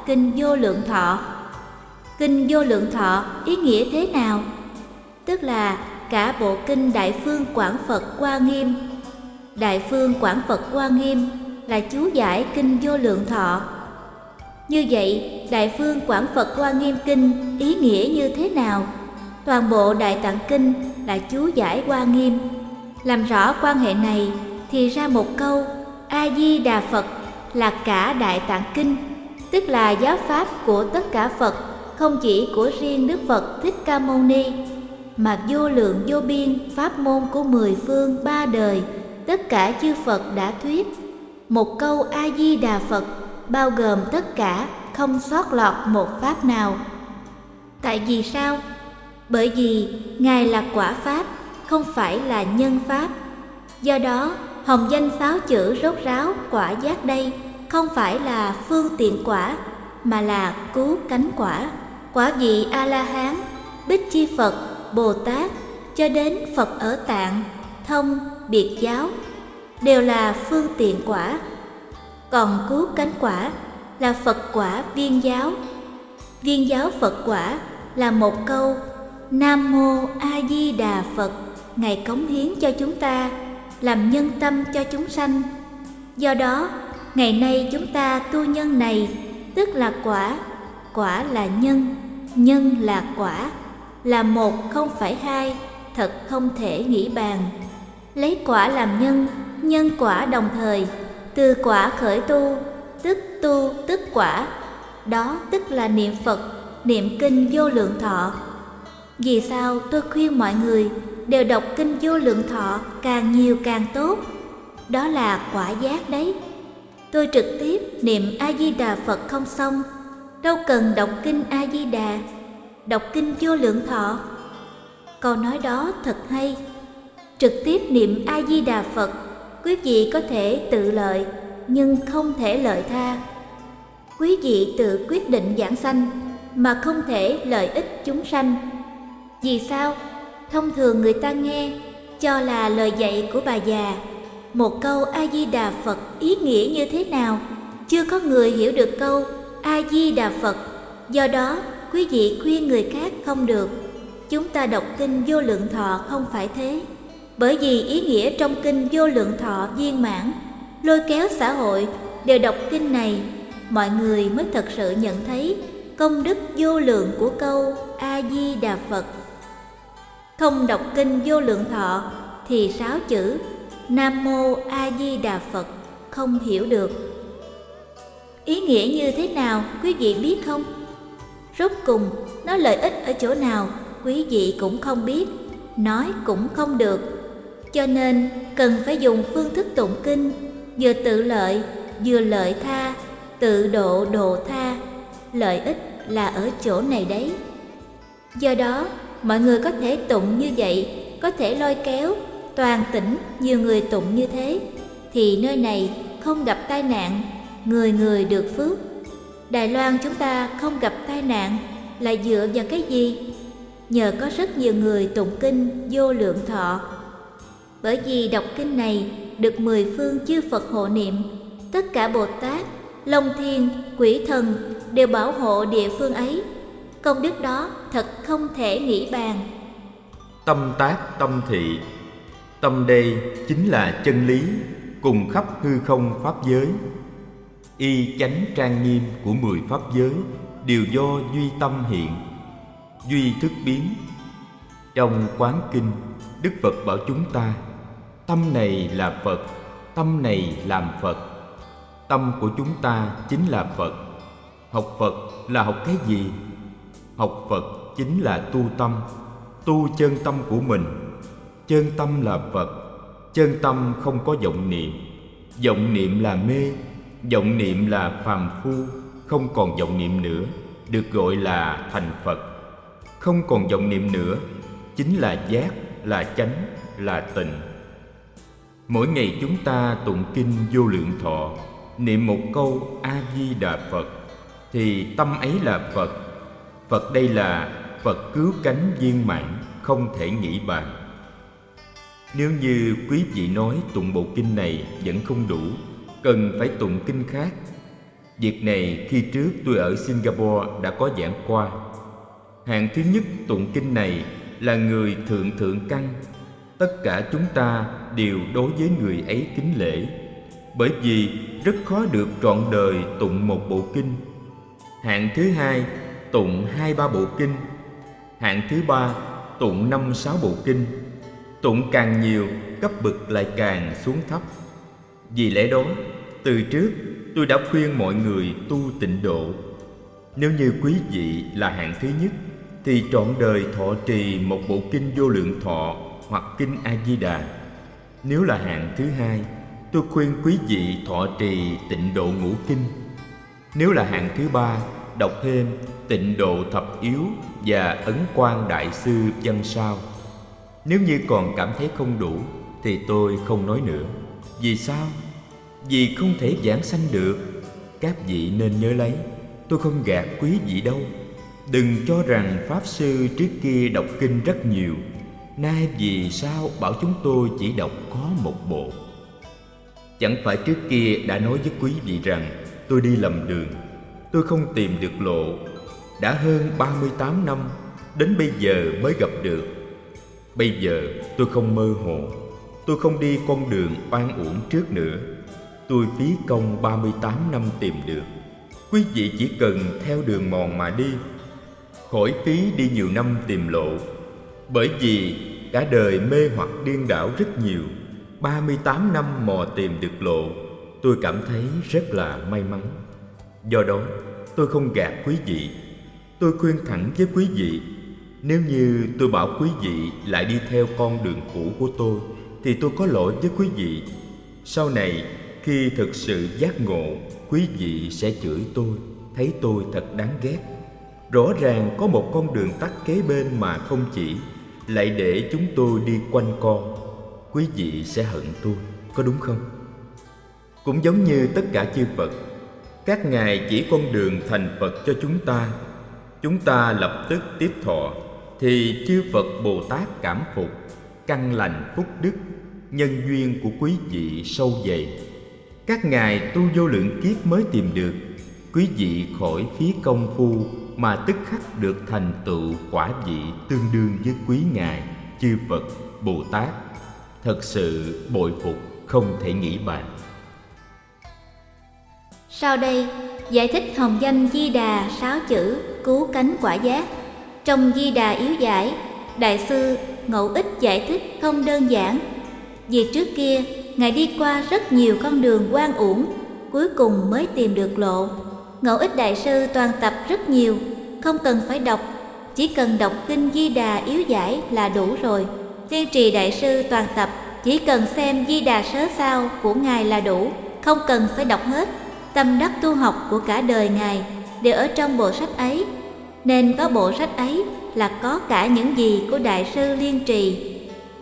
Kinh Vô Lượng Thọ. Kinh Vô Lượng Thọ ý nghĩa thế nào? Tức là cả bộ kinh Đại Phương Quảng Phật Hoa Nghiêm. Đại Phương Quảng Phật Hoa Nghiêm là chú giải Kinh Vô Lượng Thọ. Như vậy, Đại Phương Quảng Phật Hoa Nghiêm Kinh ý nghĩa như thế nào? Toàn bộ Đại Tạng Kinh là chú giải Hoa Nghiêm. Làm rõ quan hệ này thì ra một câu A Di Đà Phật là cả Đại Tạng Kinh, tức là giáo pháp của tất cả Phật, không chỉ của riêng Đức Phật Thích Ca Mâu Ni, mà vô lượng vô biên pháp môn của 10 phương 3 đời, tất cả chư Phật đã thuyết. Một câu A Di Đà Phật bao gồm tất cả, không sót lọt một pháp nào. Tại vì sao? Bởi vì Ngài là quả pháp, không phải là nhân pháp. Do đó, hồng danh 6 chữ rốt ráo quả giác đây không phải là phương tiện quả, mà là cứu cánh quả. Quả vị A-la-hán, Bích Chi Phật, Bồ Tát, cho đến Phật ở Tạng, Thông, Biệt Giáo, đều là phương tiện quả. Còn cứu cánh quả là Phật quả viên giáo. Viên giáo Phật quả là một câu Nam Mô A Di Đà Phật, Ngài cống hiến cho chúng ta, làm nhân tâm cho chúng sanh. Do đó, ngày nay chúng ta tu nhân này, tức là quả, quả là nhân, nhân là quả, là một không phải hai, thật không thể nghĩ bàn. Lấy quả làm nhân, nhân quả đồng thời, từ quả khởi tu tức quả. Đó tức là niệm Phật, niệm Kinh Vô Lượng Thọ. Vì sao tôi khuyên mọi người đều đọc Kinh Vô Lượng Thọ càng nhiều càng tốt? Đó là quả giác đấy. Tôi trực tiếp niệm A Di Đà Phật không xong, đâu cần đọc Kinh A Di Đà, đọc Kinh Vô Lượng Thọ. Câu nói đó thật hay. Trực tiếp niệm A Di Đà Phật, quý vị có thể tự lợi nhưng không thể lợi tha. Quý vị tự quyết định giảng sanh mà không thể lợi ích chúng sanh. Vì sao? Thông thường người ta nghe cho là lời dạy của bà già. Một câu A Di Đà Phật ý nghĩa như thế nào? Chưa có người hiểu được câu A Di Đà Phật. Do đó, quý vị khuyên người khác không được. Chúng ta đọc Kinh Vô Lượng Thọ không phải thế. Bởi vì ý nghĩa trong Kinh Vô Lượng Thọ viên mãn, lôi kéo xã hội đều đọc kinh này, mọi người mới thật sự nhận thấy công đức vô lượng của câu A Di Đà Phật. Không đọc Kinh Vô Lượng Thọ thì 6 chữ Nam Mô A Di Đà Phật không hiểu được. Ý nghĩa như thế nào quý vị biết không? Rốt cùng nó lợi ích ở chỗ nào quý vị cũng không biết, nói cũng không được. Cho nên cần phải dùng phương thức tụng kinh, vừa tự lợi, vừa lợi tha, tự độ độ tha. Lợi ích là ở chỗ này đấy. Do đó, mọi người có thể tụng như vậy, có thể lôi kéo toàn tỉnh nhiều người tụng như thế, thì nơi này không gặp tai nạn, người người được phước. Đài Loan chúng ta không gặp tai nạn là dựa vào cái gì? Nhờ có rất nhiều người tụng kinh Vô Lượng Thọ. Bởi vì đọc kinh này được 10 phương chư Phật hộ niệm, tất cả Bồ Tát, Long Thiên, Quỷ Thần đều bảo hộ địa phương ấy. Công đức đó thật không thể nghĩ bàn. Tâm tác tâm thị. Tâm đây chính là chân lý, cùng khắp hư không pháp giới. Y chánh trang nghiêm của 10 pháp giới đều do duy tâm hiện, duy thức biến. Trong Quán Kinh, Đức Phật bảo chúng ta, tâm này là Phật, tâm này làm Phật. Tâm của chúng ta chính là Phật. Học Phật là học cái gì? Học Phật chính là tu tâm, tu chân tâm của mình. Chân tâm là Phật. Chân tâm không có vọng niệm. Vọng niệm là mê. Vọng niệm là phàm phu, không còn vọng niệm nữa, được gọi là thành Phật. Không còn vọng niệm nữa chính là giác, là chánh, là tịnh. Mỗi ngày chúng ta tụng kinh Vô Lượng Thọ, niệm một câu A Di Đà Phật, thì tâm ấy là Phật. Phật đây là Phật cứu cánh viên mãn, không thể nghĩ bàn. Nếu như quý vị nói tụng bộ kinh này vẫn không đủ, cần phải tụng kinh khác. Việc này khi trước tôi ở Singapore đã có giảng qua. Hạng thứ nhất tụng kinh này là người thượng thượng căn. Tất cả chúng ta đều đối với người ấy kính lễ, bởi vì rất khó được trọn đời tụng một bộ kinh. Hạng thứ hai tụng 2-3 bộ kinh. Hạng thứ ba tụng 5-6 bộ kinh. Tụng càng nhiều, cấp bậc lại càng xuống thấp. Vì lẽ đó, từ trước tôi đã khuyên mọi người tu tịnh độ. Nếu như quý vị là hạng thứ nhất thì trọn đời thọ trì một bộ kinh Vô Lượng Thọ hoặc kinh A Di Đà. Nếu là hạng thứ hai, tôi khuyên quý vị thọ trì Tịnh Độ Ngũ Kinh. Nếu là hạng thứ ba, đọc thêm Tịnh Độ Thập Yếu và Ấn Quang Đại Sư Văn Sao. Nếu như còn cảm thấy không đủ thì tôi không nói nữa. Vì sao? Vì không thể giảng sanh được. Các vị nên nhớ lấy, tôi không gạt quý vị đâu. Đừng cho rằng Pháp Sư trước kia đọc kinh rất nhiều, nay vì sao bảo chúng tôi chỉ đọc có một bộ? Chẳng phải trước kia đã nói với quý vị rằng tôi đi lầm đường, tôi không tìm được lộ. Đã hơn 38 năm, đến bây giờ mới gặp được. Bây giờ tôi không mơ hồ, tôi không đi con đường oan uổng trước nữa. Tôi phí công 38 năm tìm được. Quý vị chỉ cần theo đường mòn mà đi, khỏi phí đi nhiều năm tìm lộ. Bởi vì cả đời mê hoặc điên đảo rất nhiều, 38 năm mò tìm được lộ, tôi cảm thấy rất là may mắn. Do đó, tôi không gạt quý vị. Tôi khuyên thẳng với quý vị, nếu như tôi bảo quý vị lại đi theo con đường cũ của tôi thì tôi có lỗi với quý vị. Sau này, khi thực sự giác ngộ, quý vị sẽ chửi tôi, thấy tôi thật đáng ghét. Rõ ràng có một con đường tắt kế bên mà không chỉ, lại để chúng tôi đi quanh co. Quý vị sẽ hận tôi, có đúng không? Cũng giống như tất cả chư Phật, các ngài chỉ con đường thành Phật cho chúng ta lập tức tiếp thọ, thì chư Phật Bồ Tát cảm phục, căn lành phúc đức, nhân duyên của quý vị sâu dày. Các ngài tu vô lượng kiếp mới tìm được. Quý vị khỏi phí công phu mà tức khắc được thành tựu quả vị tương đương với quý ngài chư Phật Bồ Tát. Thật sự bội phục không thể nghĩ bàn. Sau đây, giải thích hồng danh Di Đà 6 chữ cứu cánh quả giác. Trong Di Đà Yếu Giải, Đại sư Ngẫu Ích giải thích không đơn giản. Vì trước kia, ngài đi qua rất nhiều con đường oan uổng, cuối cùng mới tìm được lộ. Ngẫu Ích Đại sư toàn tập rất nhiều, không cần phải đọc, chỉ cần đọc kinh Di Đà Yếu Giải là đủ rồi. Tiên Trì Đại sư toàn tập, chỉ cần xem Di Đà Sớ Sao của ngài là đủ, không cần phải đọc hết. Tâm đắc tu học của cả đời ngài đều ở trong bộ sách ấy, nên có bộ sách ấy là có cả những gì của Đại sư Liên Trì.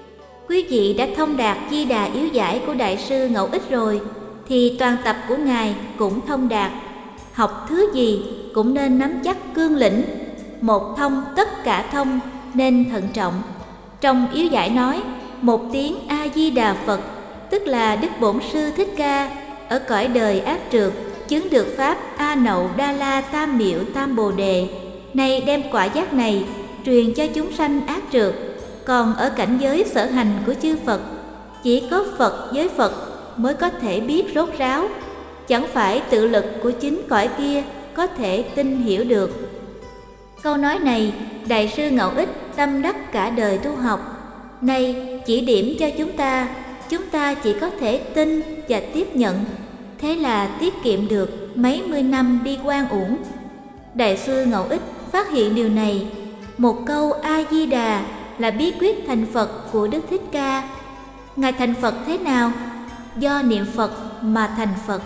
Quý vị đã thông đạt Di Đà Yếu Giải của Đại sư Ngẫu Ích rồi, thì toàn tập của ngài cũng thông đạt. Học thứ gì cũng nên nắm chắc cương lĩnh, một thông tất cả thông, nên thận trọng. Trong Yếu Giải nói, một tiếng A Di Đà Phật, tức là Đức Bổn Sư Thích Ca ở cõi đời ác trượt chứng được pháp A Nậu Đa La Tam Miệu Tam Bồ Đề, nay đem quả giác này truyền cho chúng sanh ác trượt. Còn ở cảnh giới sở hành của chư Phật, chỉ có Phật với Phật mới có thể biết rốt ráo, chẳng phải tự lực của chính cõi kia có thể tin hiểu được. Câu nói này, Đại sư Ngẫu Ích tâm đắc cả đời tu học, nay chỉ điểm cho chúng ta chỉ có thể tin và tiếp nhận, thế là tiết kiệm được mấy mươi năm đi oan uổng. Đại sư Ngẫu Ích phát hiện điều này, một câu A Di Đà là bí quyết thành Phật của Đức Thích Ca. Ngài thành Phật thế nào? Do niệm Phật mà thành Phật.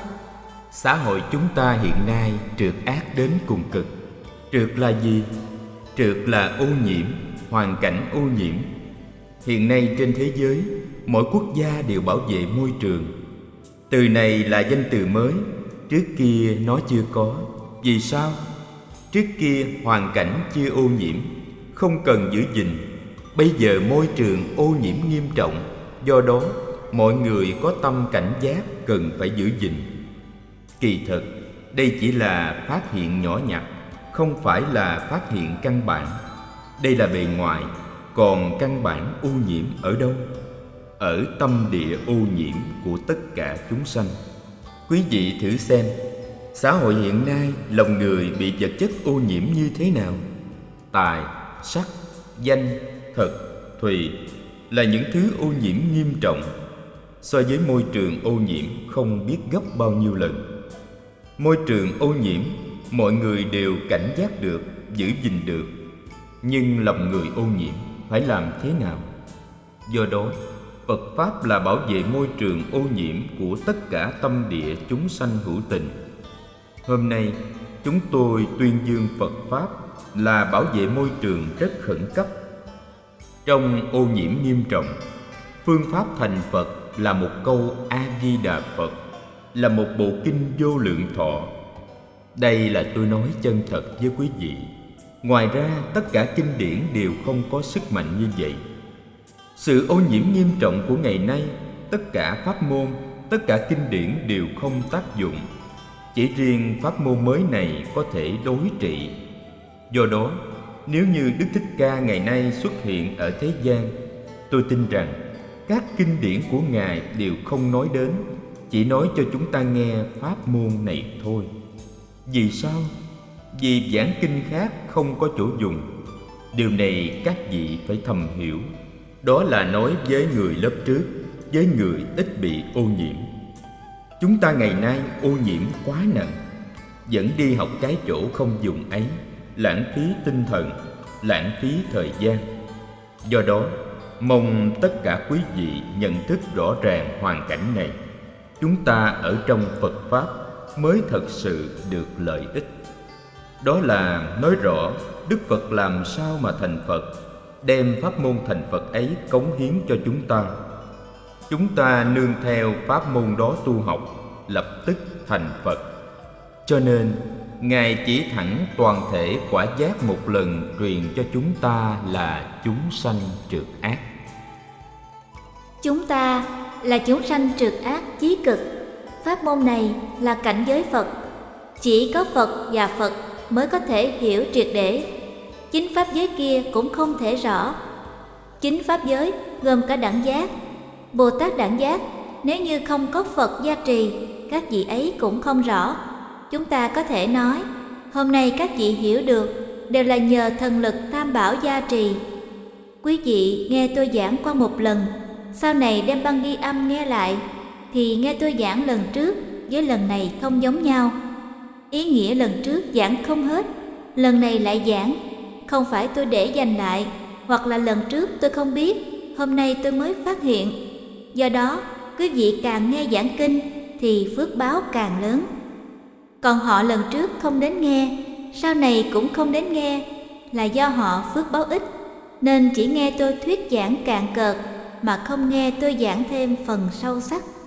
Xã hội chúng ta hiện nay trượt ác đến cùng cực. Trượt là gì? Trượt là ô nhiễm, hoàn cảnh ô nhiễm. Hiện nay trên thế giới, mỗi quốc gia đều bảo vệ môi trường. Từ này là danh từ mới, trước kia nó chưa có. Vì sao? Trước kia hoàn cảnh chưa ô nhiễm, không cần giữ gìn. Bây giờ môi trường ô nhiễm nghiêm trọng, do đó mọi người có tâm cảnh giác cần phải giữ gìn. Kỳ thực, Đây chỉ là phát hiện nhỏ nhặt, không phải là phát hiện căn bản. Đây là bề ngoài, còn căn bản ô nhiễm ở đâu? Ở tâm địa ô nhiễm của tất cả chúng sanh. Quý vị thử xem, xã hội hiện nay lòng người bị vật chất ô nhiễm như thế nào? Tài, sắc, danh, thực, thùy là những thứ ô nhiễm nghiêm trọng, so với môi trường ô nhiễm không biết gấp bao nhiêu lần. Môi trường ô nhiễm mọi người đều cảnh giác được, giữ gìn được, nhưng lòng người ô nhiễm phải làm thế nào? Do đó, Phật Pháp là bảo vệ môi trường ô nhiễm của tất cả tâm địa chúng sanh hữu tình. Hôm nay, chúng tôi tuyên dương Phật Pháp là bảo vệ môi trường rất khẩn cấp. Trong ô nhiễm nghiêm trọng, phương pháp thành Phật là một câu A-di-đà Phật, là một bộ kinh Vô Lượng Thọ. Đây là tôi nói chân thật với quý vị. Ngoài ra, tất cả kinh điển đều không có sức mạnh như vậy. Sự ô nhiễm nghiêm trọng của ngày nay, tất cả pháp môn, tất cả kinh điển đều không tác dụng. Chỉ riêng pháp môn mới này có thể đối trị. Do đó, nếu như Đức Thích Ca ngày nay xuất hiện ở thế gian, tôi tin rằng các kinh điển của Ngài đều không nói đến, chỉ nói cho chúng ta nghe pháp môn này thôi. Vì sao? Vì giảng kinh khác không có chỗ dùng. Điều này các vị phải thầm hiểu. Đó là nói với người lớp trước, với người ít bị ô nhiễm. Chúng ta ngày nay ô nhiễm quá nặng, vẫn đi học cái chỗ không dùng ấy, lãng phí tinh thần, lãng phí thời gian. Do đó, mong tất cả quý vị nhận thức rõ ràng hoàn cảnh này. Chúng ta ở trong Phật Pháp mới thật sự được lợi ích. Đó là nói rõ Đức Phật làm sao mà thành Phật, đem pháp môn thành Phật ấy cống hiến cho chúng ta. Chúng ta nương theo pháp môn đó tu học, lập tức thành Phật. Cho nên, Ngài chỉ thẳng toàn thể quả giác một lần truyền cho chúng ta là chúng sanh trượt ác. Chúng ta là chúng sanh trượt ác chí cực. Pháp môn này là cảnh giới Phật. Chỉ có Phật và Phật mới có thể hiểu triệt để. Chính pháp giới kia cũng không thể rõ. Chính pháp giới gồm cả đẳng giác. Bồ Tát đẳng giác, nếu như không có Phật gia trì, các vị ấy cũng không rõ. Chúng ta có thể nói, hôm nay các vị hiểu được đều là nhờ thần lực Tam Bảo gia trì. Quý vị nghe tôi giảng qua một lần, sau này đem băng ghi âm nghe lại, thì nghe tôi giảng lần trước với lần này không giống nhau. Ý nghĩa lần trước giảng không hết, lần này lại giảng. Không phải tôi để dành lại, hoặc là lần trước tôi không biết, hôm nay tôi mới phát hiện. Do đó, quý vị càng nghe giảng kinh thì phước báo càng lớn. Còn họ lần trước không đến nghe, sau này cũng không đến nghe, là do họ phước báo ít, nên chỉ nghe tôi thuyết giảng cạn cợt mà không nghe tôi giảng thêm phần sâu sắc.